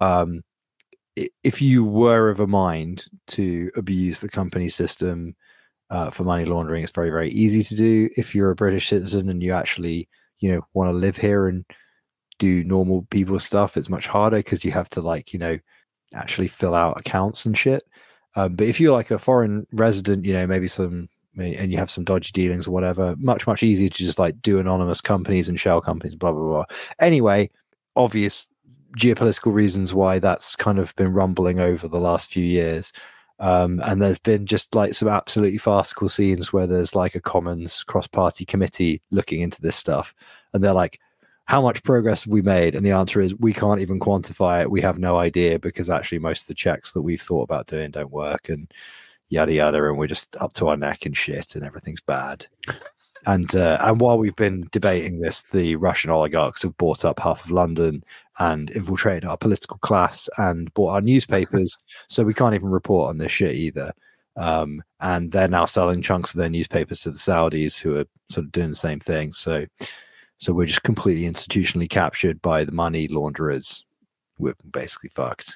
If you were of a mind to abuse the company system for money laundering, it's very, very easy to do. If you're a British citizen and you actually, want to live here and do normal people stuff, it's much harder because you have to actually fill out accounts and shit. But if you're like a foreign resident, maybe and you have some dodgy dealings or whatever, much, much easier to just do anonymous companies and shell companies, blah, blah, blah. Anyway, obvious geopolitical reasons why that's kind of been rumbling over the last few years. And there's been just some absolutely farcical scenes where there's a Commons cross-party committee looking into this stuff. And they're like, how much progress have we made? And the answer is, we can't even quantify it. We have no idea because actually most of the checks that we've thought about doing don't work and yada, yada. And we're just up to our neck in shit and everything's bad. And while we've been debating this, the Russian oligarchs have bought up half of London and infiltrated our political class and bought our newspapers. So we can't even report on this shit either. And they're now selling chunks of their newspapers to the Saudis, who are sort of doing the same thing. So we're just completely institutionally captured by the money launderers. We're basically fucked.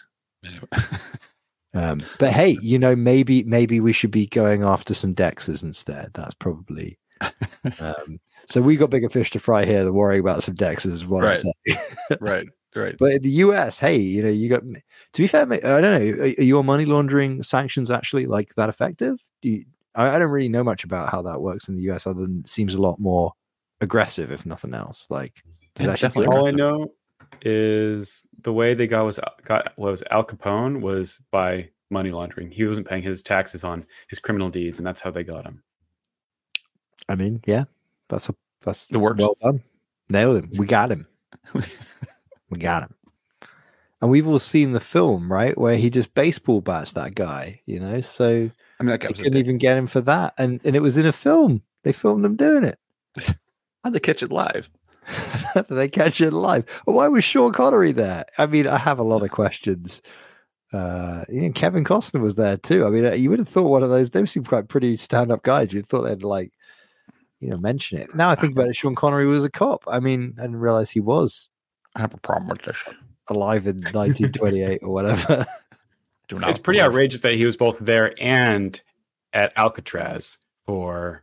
But hey, maybe we should be going after some Dexes instead. That's probably... so we got bigger fish to fry here than worrying about some Dexes, is what I'm saying. Right. But in the US, hey, you got, to be fair, mate, I don't know, are your money laundering sanctions actually that effective? I don't really know much about how that works in the US, other than it seems a lot more aggressive, if nothing else. All I know is the way they got Al Capone was by money laundering. He wasn't paying his taxes on his criminal deeds, and that's how they got him. I mean, yeah, that's It works. well done. Nailed him. We got him. We got him. And we've all seen the film, right, where he just baseball bats that guy, you know. So I mean, that guy they was a couldn't dick. even get him for that, and it was in a film. They filmed him doing it. How'd they catch it live? They catch it live. Why was Sean Connery there? I mean, I have a lot of questions. Kevin Costner was there too. I mean, you would have thought one of those. They seem quite pretty stand-up guys. You'd thought they'd like, mention it. Now I think about it, Sean Connery was a cop. I mean, I didn't realize he was I have a problem with this. alive in 1928 or whatever. It's pretty outrageous that he was both there and at Alcatraz for.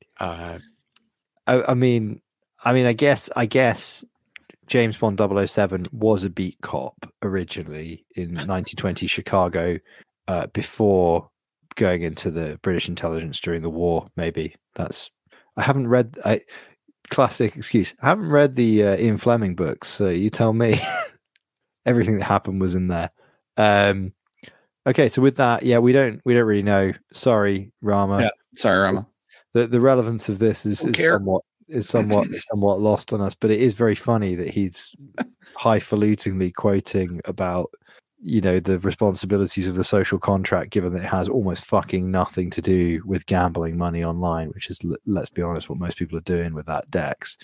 I mean, I guess James Bond 007 was a beat cop originally in 1920 Chicago, before going into the British intelligence during the war. Maybe I haven't read. Classic excuse. I haven't read the Ian Fleming books, so you tell me. Everything that happened was in there. Okay, so with that, yeah, we don't really know. Sorry, Rama. Yeah, sorry, Rama. The relevance of this is somewhat lost on us, but it is very funny that he's highfalutinly quoting about the responsibilities of the social contract, given that it has almost fucking nothing to do with gambling money online, which is, let's be honest, what most people are doing with that Dex.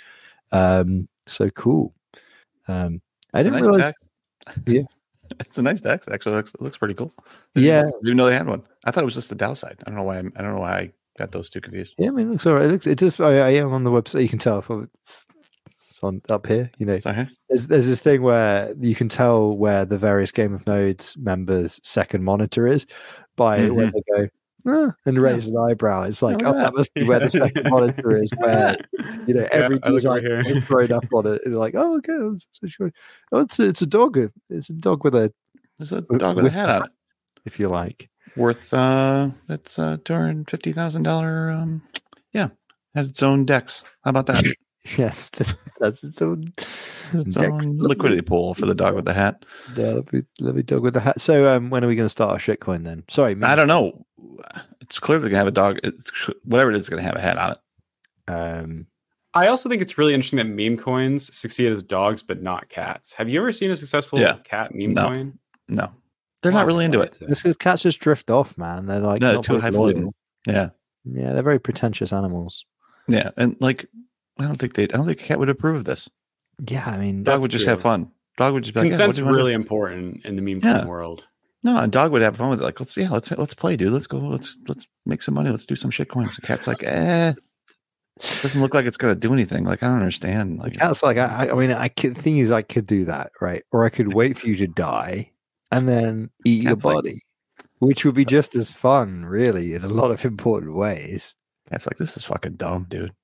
So cool. I didn't realize. Yeah, it's a nice Dex. Actually, it looks pretty cool. Yeah, didn't know they had one. I thought it was just the Dow side. I don't know why I got those two confused. Yeah, I mean, it looks all right. It just. I am on the website. You can tell from it's on up here. There's this thing where you can tell where the various Game of Nodes members' second monitor is by when they go and raise an eyebrow. It's like, that must be where the second monitor is, where every design is thrown up on it. And like, oh, okay, I'm so sure. Oh, it's a dog. It's a dog with a. There's a dog with a hat on it, if you like. Worth that's $250,000. Has its own Dex. How about that? Yes, that's its own liquidity pool for the dog with the hat. Yeah, lovely dog with the hat. So, when are we going to start our shitcoin then? Sorry, I don't know. It's clearly going to have a dog. Whatever it is going to have a hat on it. I also think it's really interesting that meme coins succeed as dogs, but not cats. Have you ever seen a successful cat meme coin? No, they're not really into it. This is cats just drift off, man. They're like too highfalutin. Yeah, they're very pretentious animals. Yeah, and like I don't think a cat would approve of this. Yeah, I mean, dog would just have fun. Dog would just be like, consent's really important in the meme coin world. No, a dog would have fun with it. Like, let's play, dude. Let's go. Let's make some money. Let's do some shit coins. The cat's like, doesn't look like it's gonna do anything. Like, I don't understand. Like, the cat's like, the thing is, I could do that, right? Or I could wait for you to die and then eat your body, which would be just as fun, really, in a lot of important ways. Cat's like, this is fucking dumb, dude.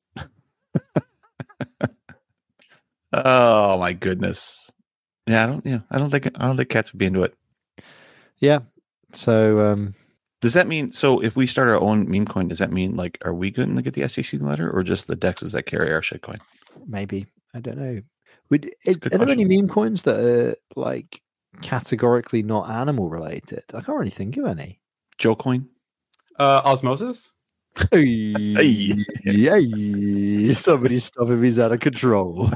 Oh my goodness. Yeah, I don't think cats would be into it. Yeah. So does that mean, so if we start our own meme coin, does that mean like, are we going to get the SEC letter or just the DEXs that carry our shit coin? Maybe. I don't know. Are there any meme coins that are like categorically not animal related? I can't really think of any. Joe coin? Osmosis? Hey. Somebody's stopping me. He's out of control.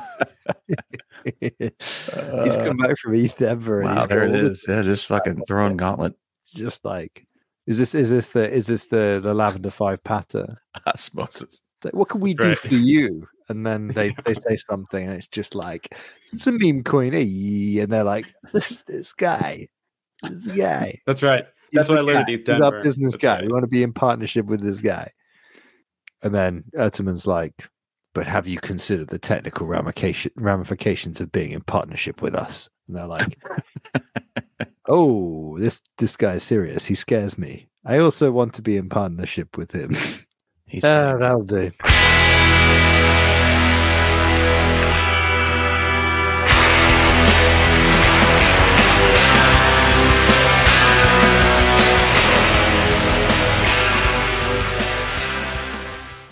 He's come back from Denver. Wow, there it is. Yeah, just fucking throwing gauntlet. It's just like, is this the Lavender 5 patter? Osmosis. Like, what can we do for you? And then they say something, and it's just like, it's a meme coin, and they're like, this guy. That's right. That's what I learned at Denver. He's our business guy. Right. We want to be in partnership with this guy. And then Erteman's like, but have you considered the technical ramifications of being in partnership with us? And they're like, oh, this guy is serious. He scares me. I also want to be in partnership with him. He's that'll do.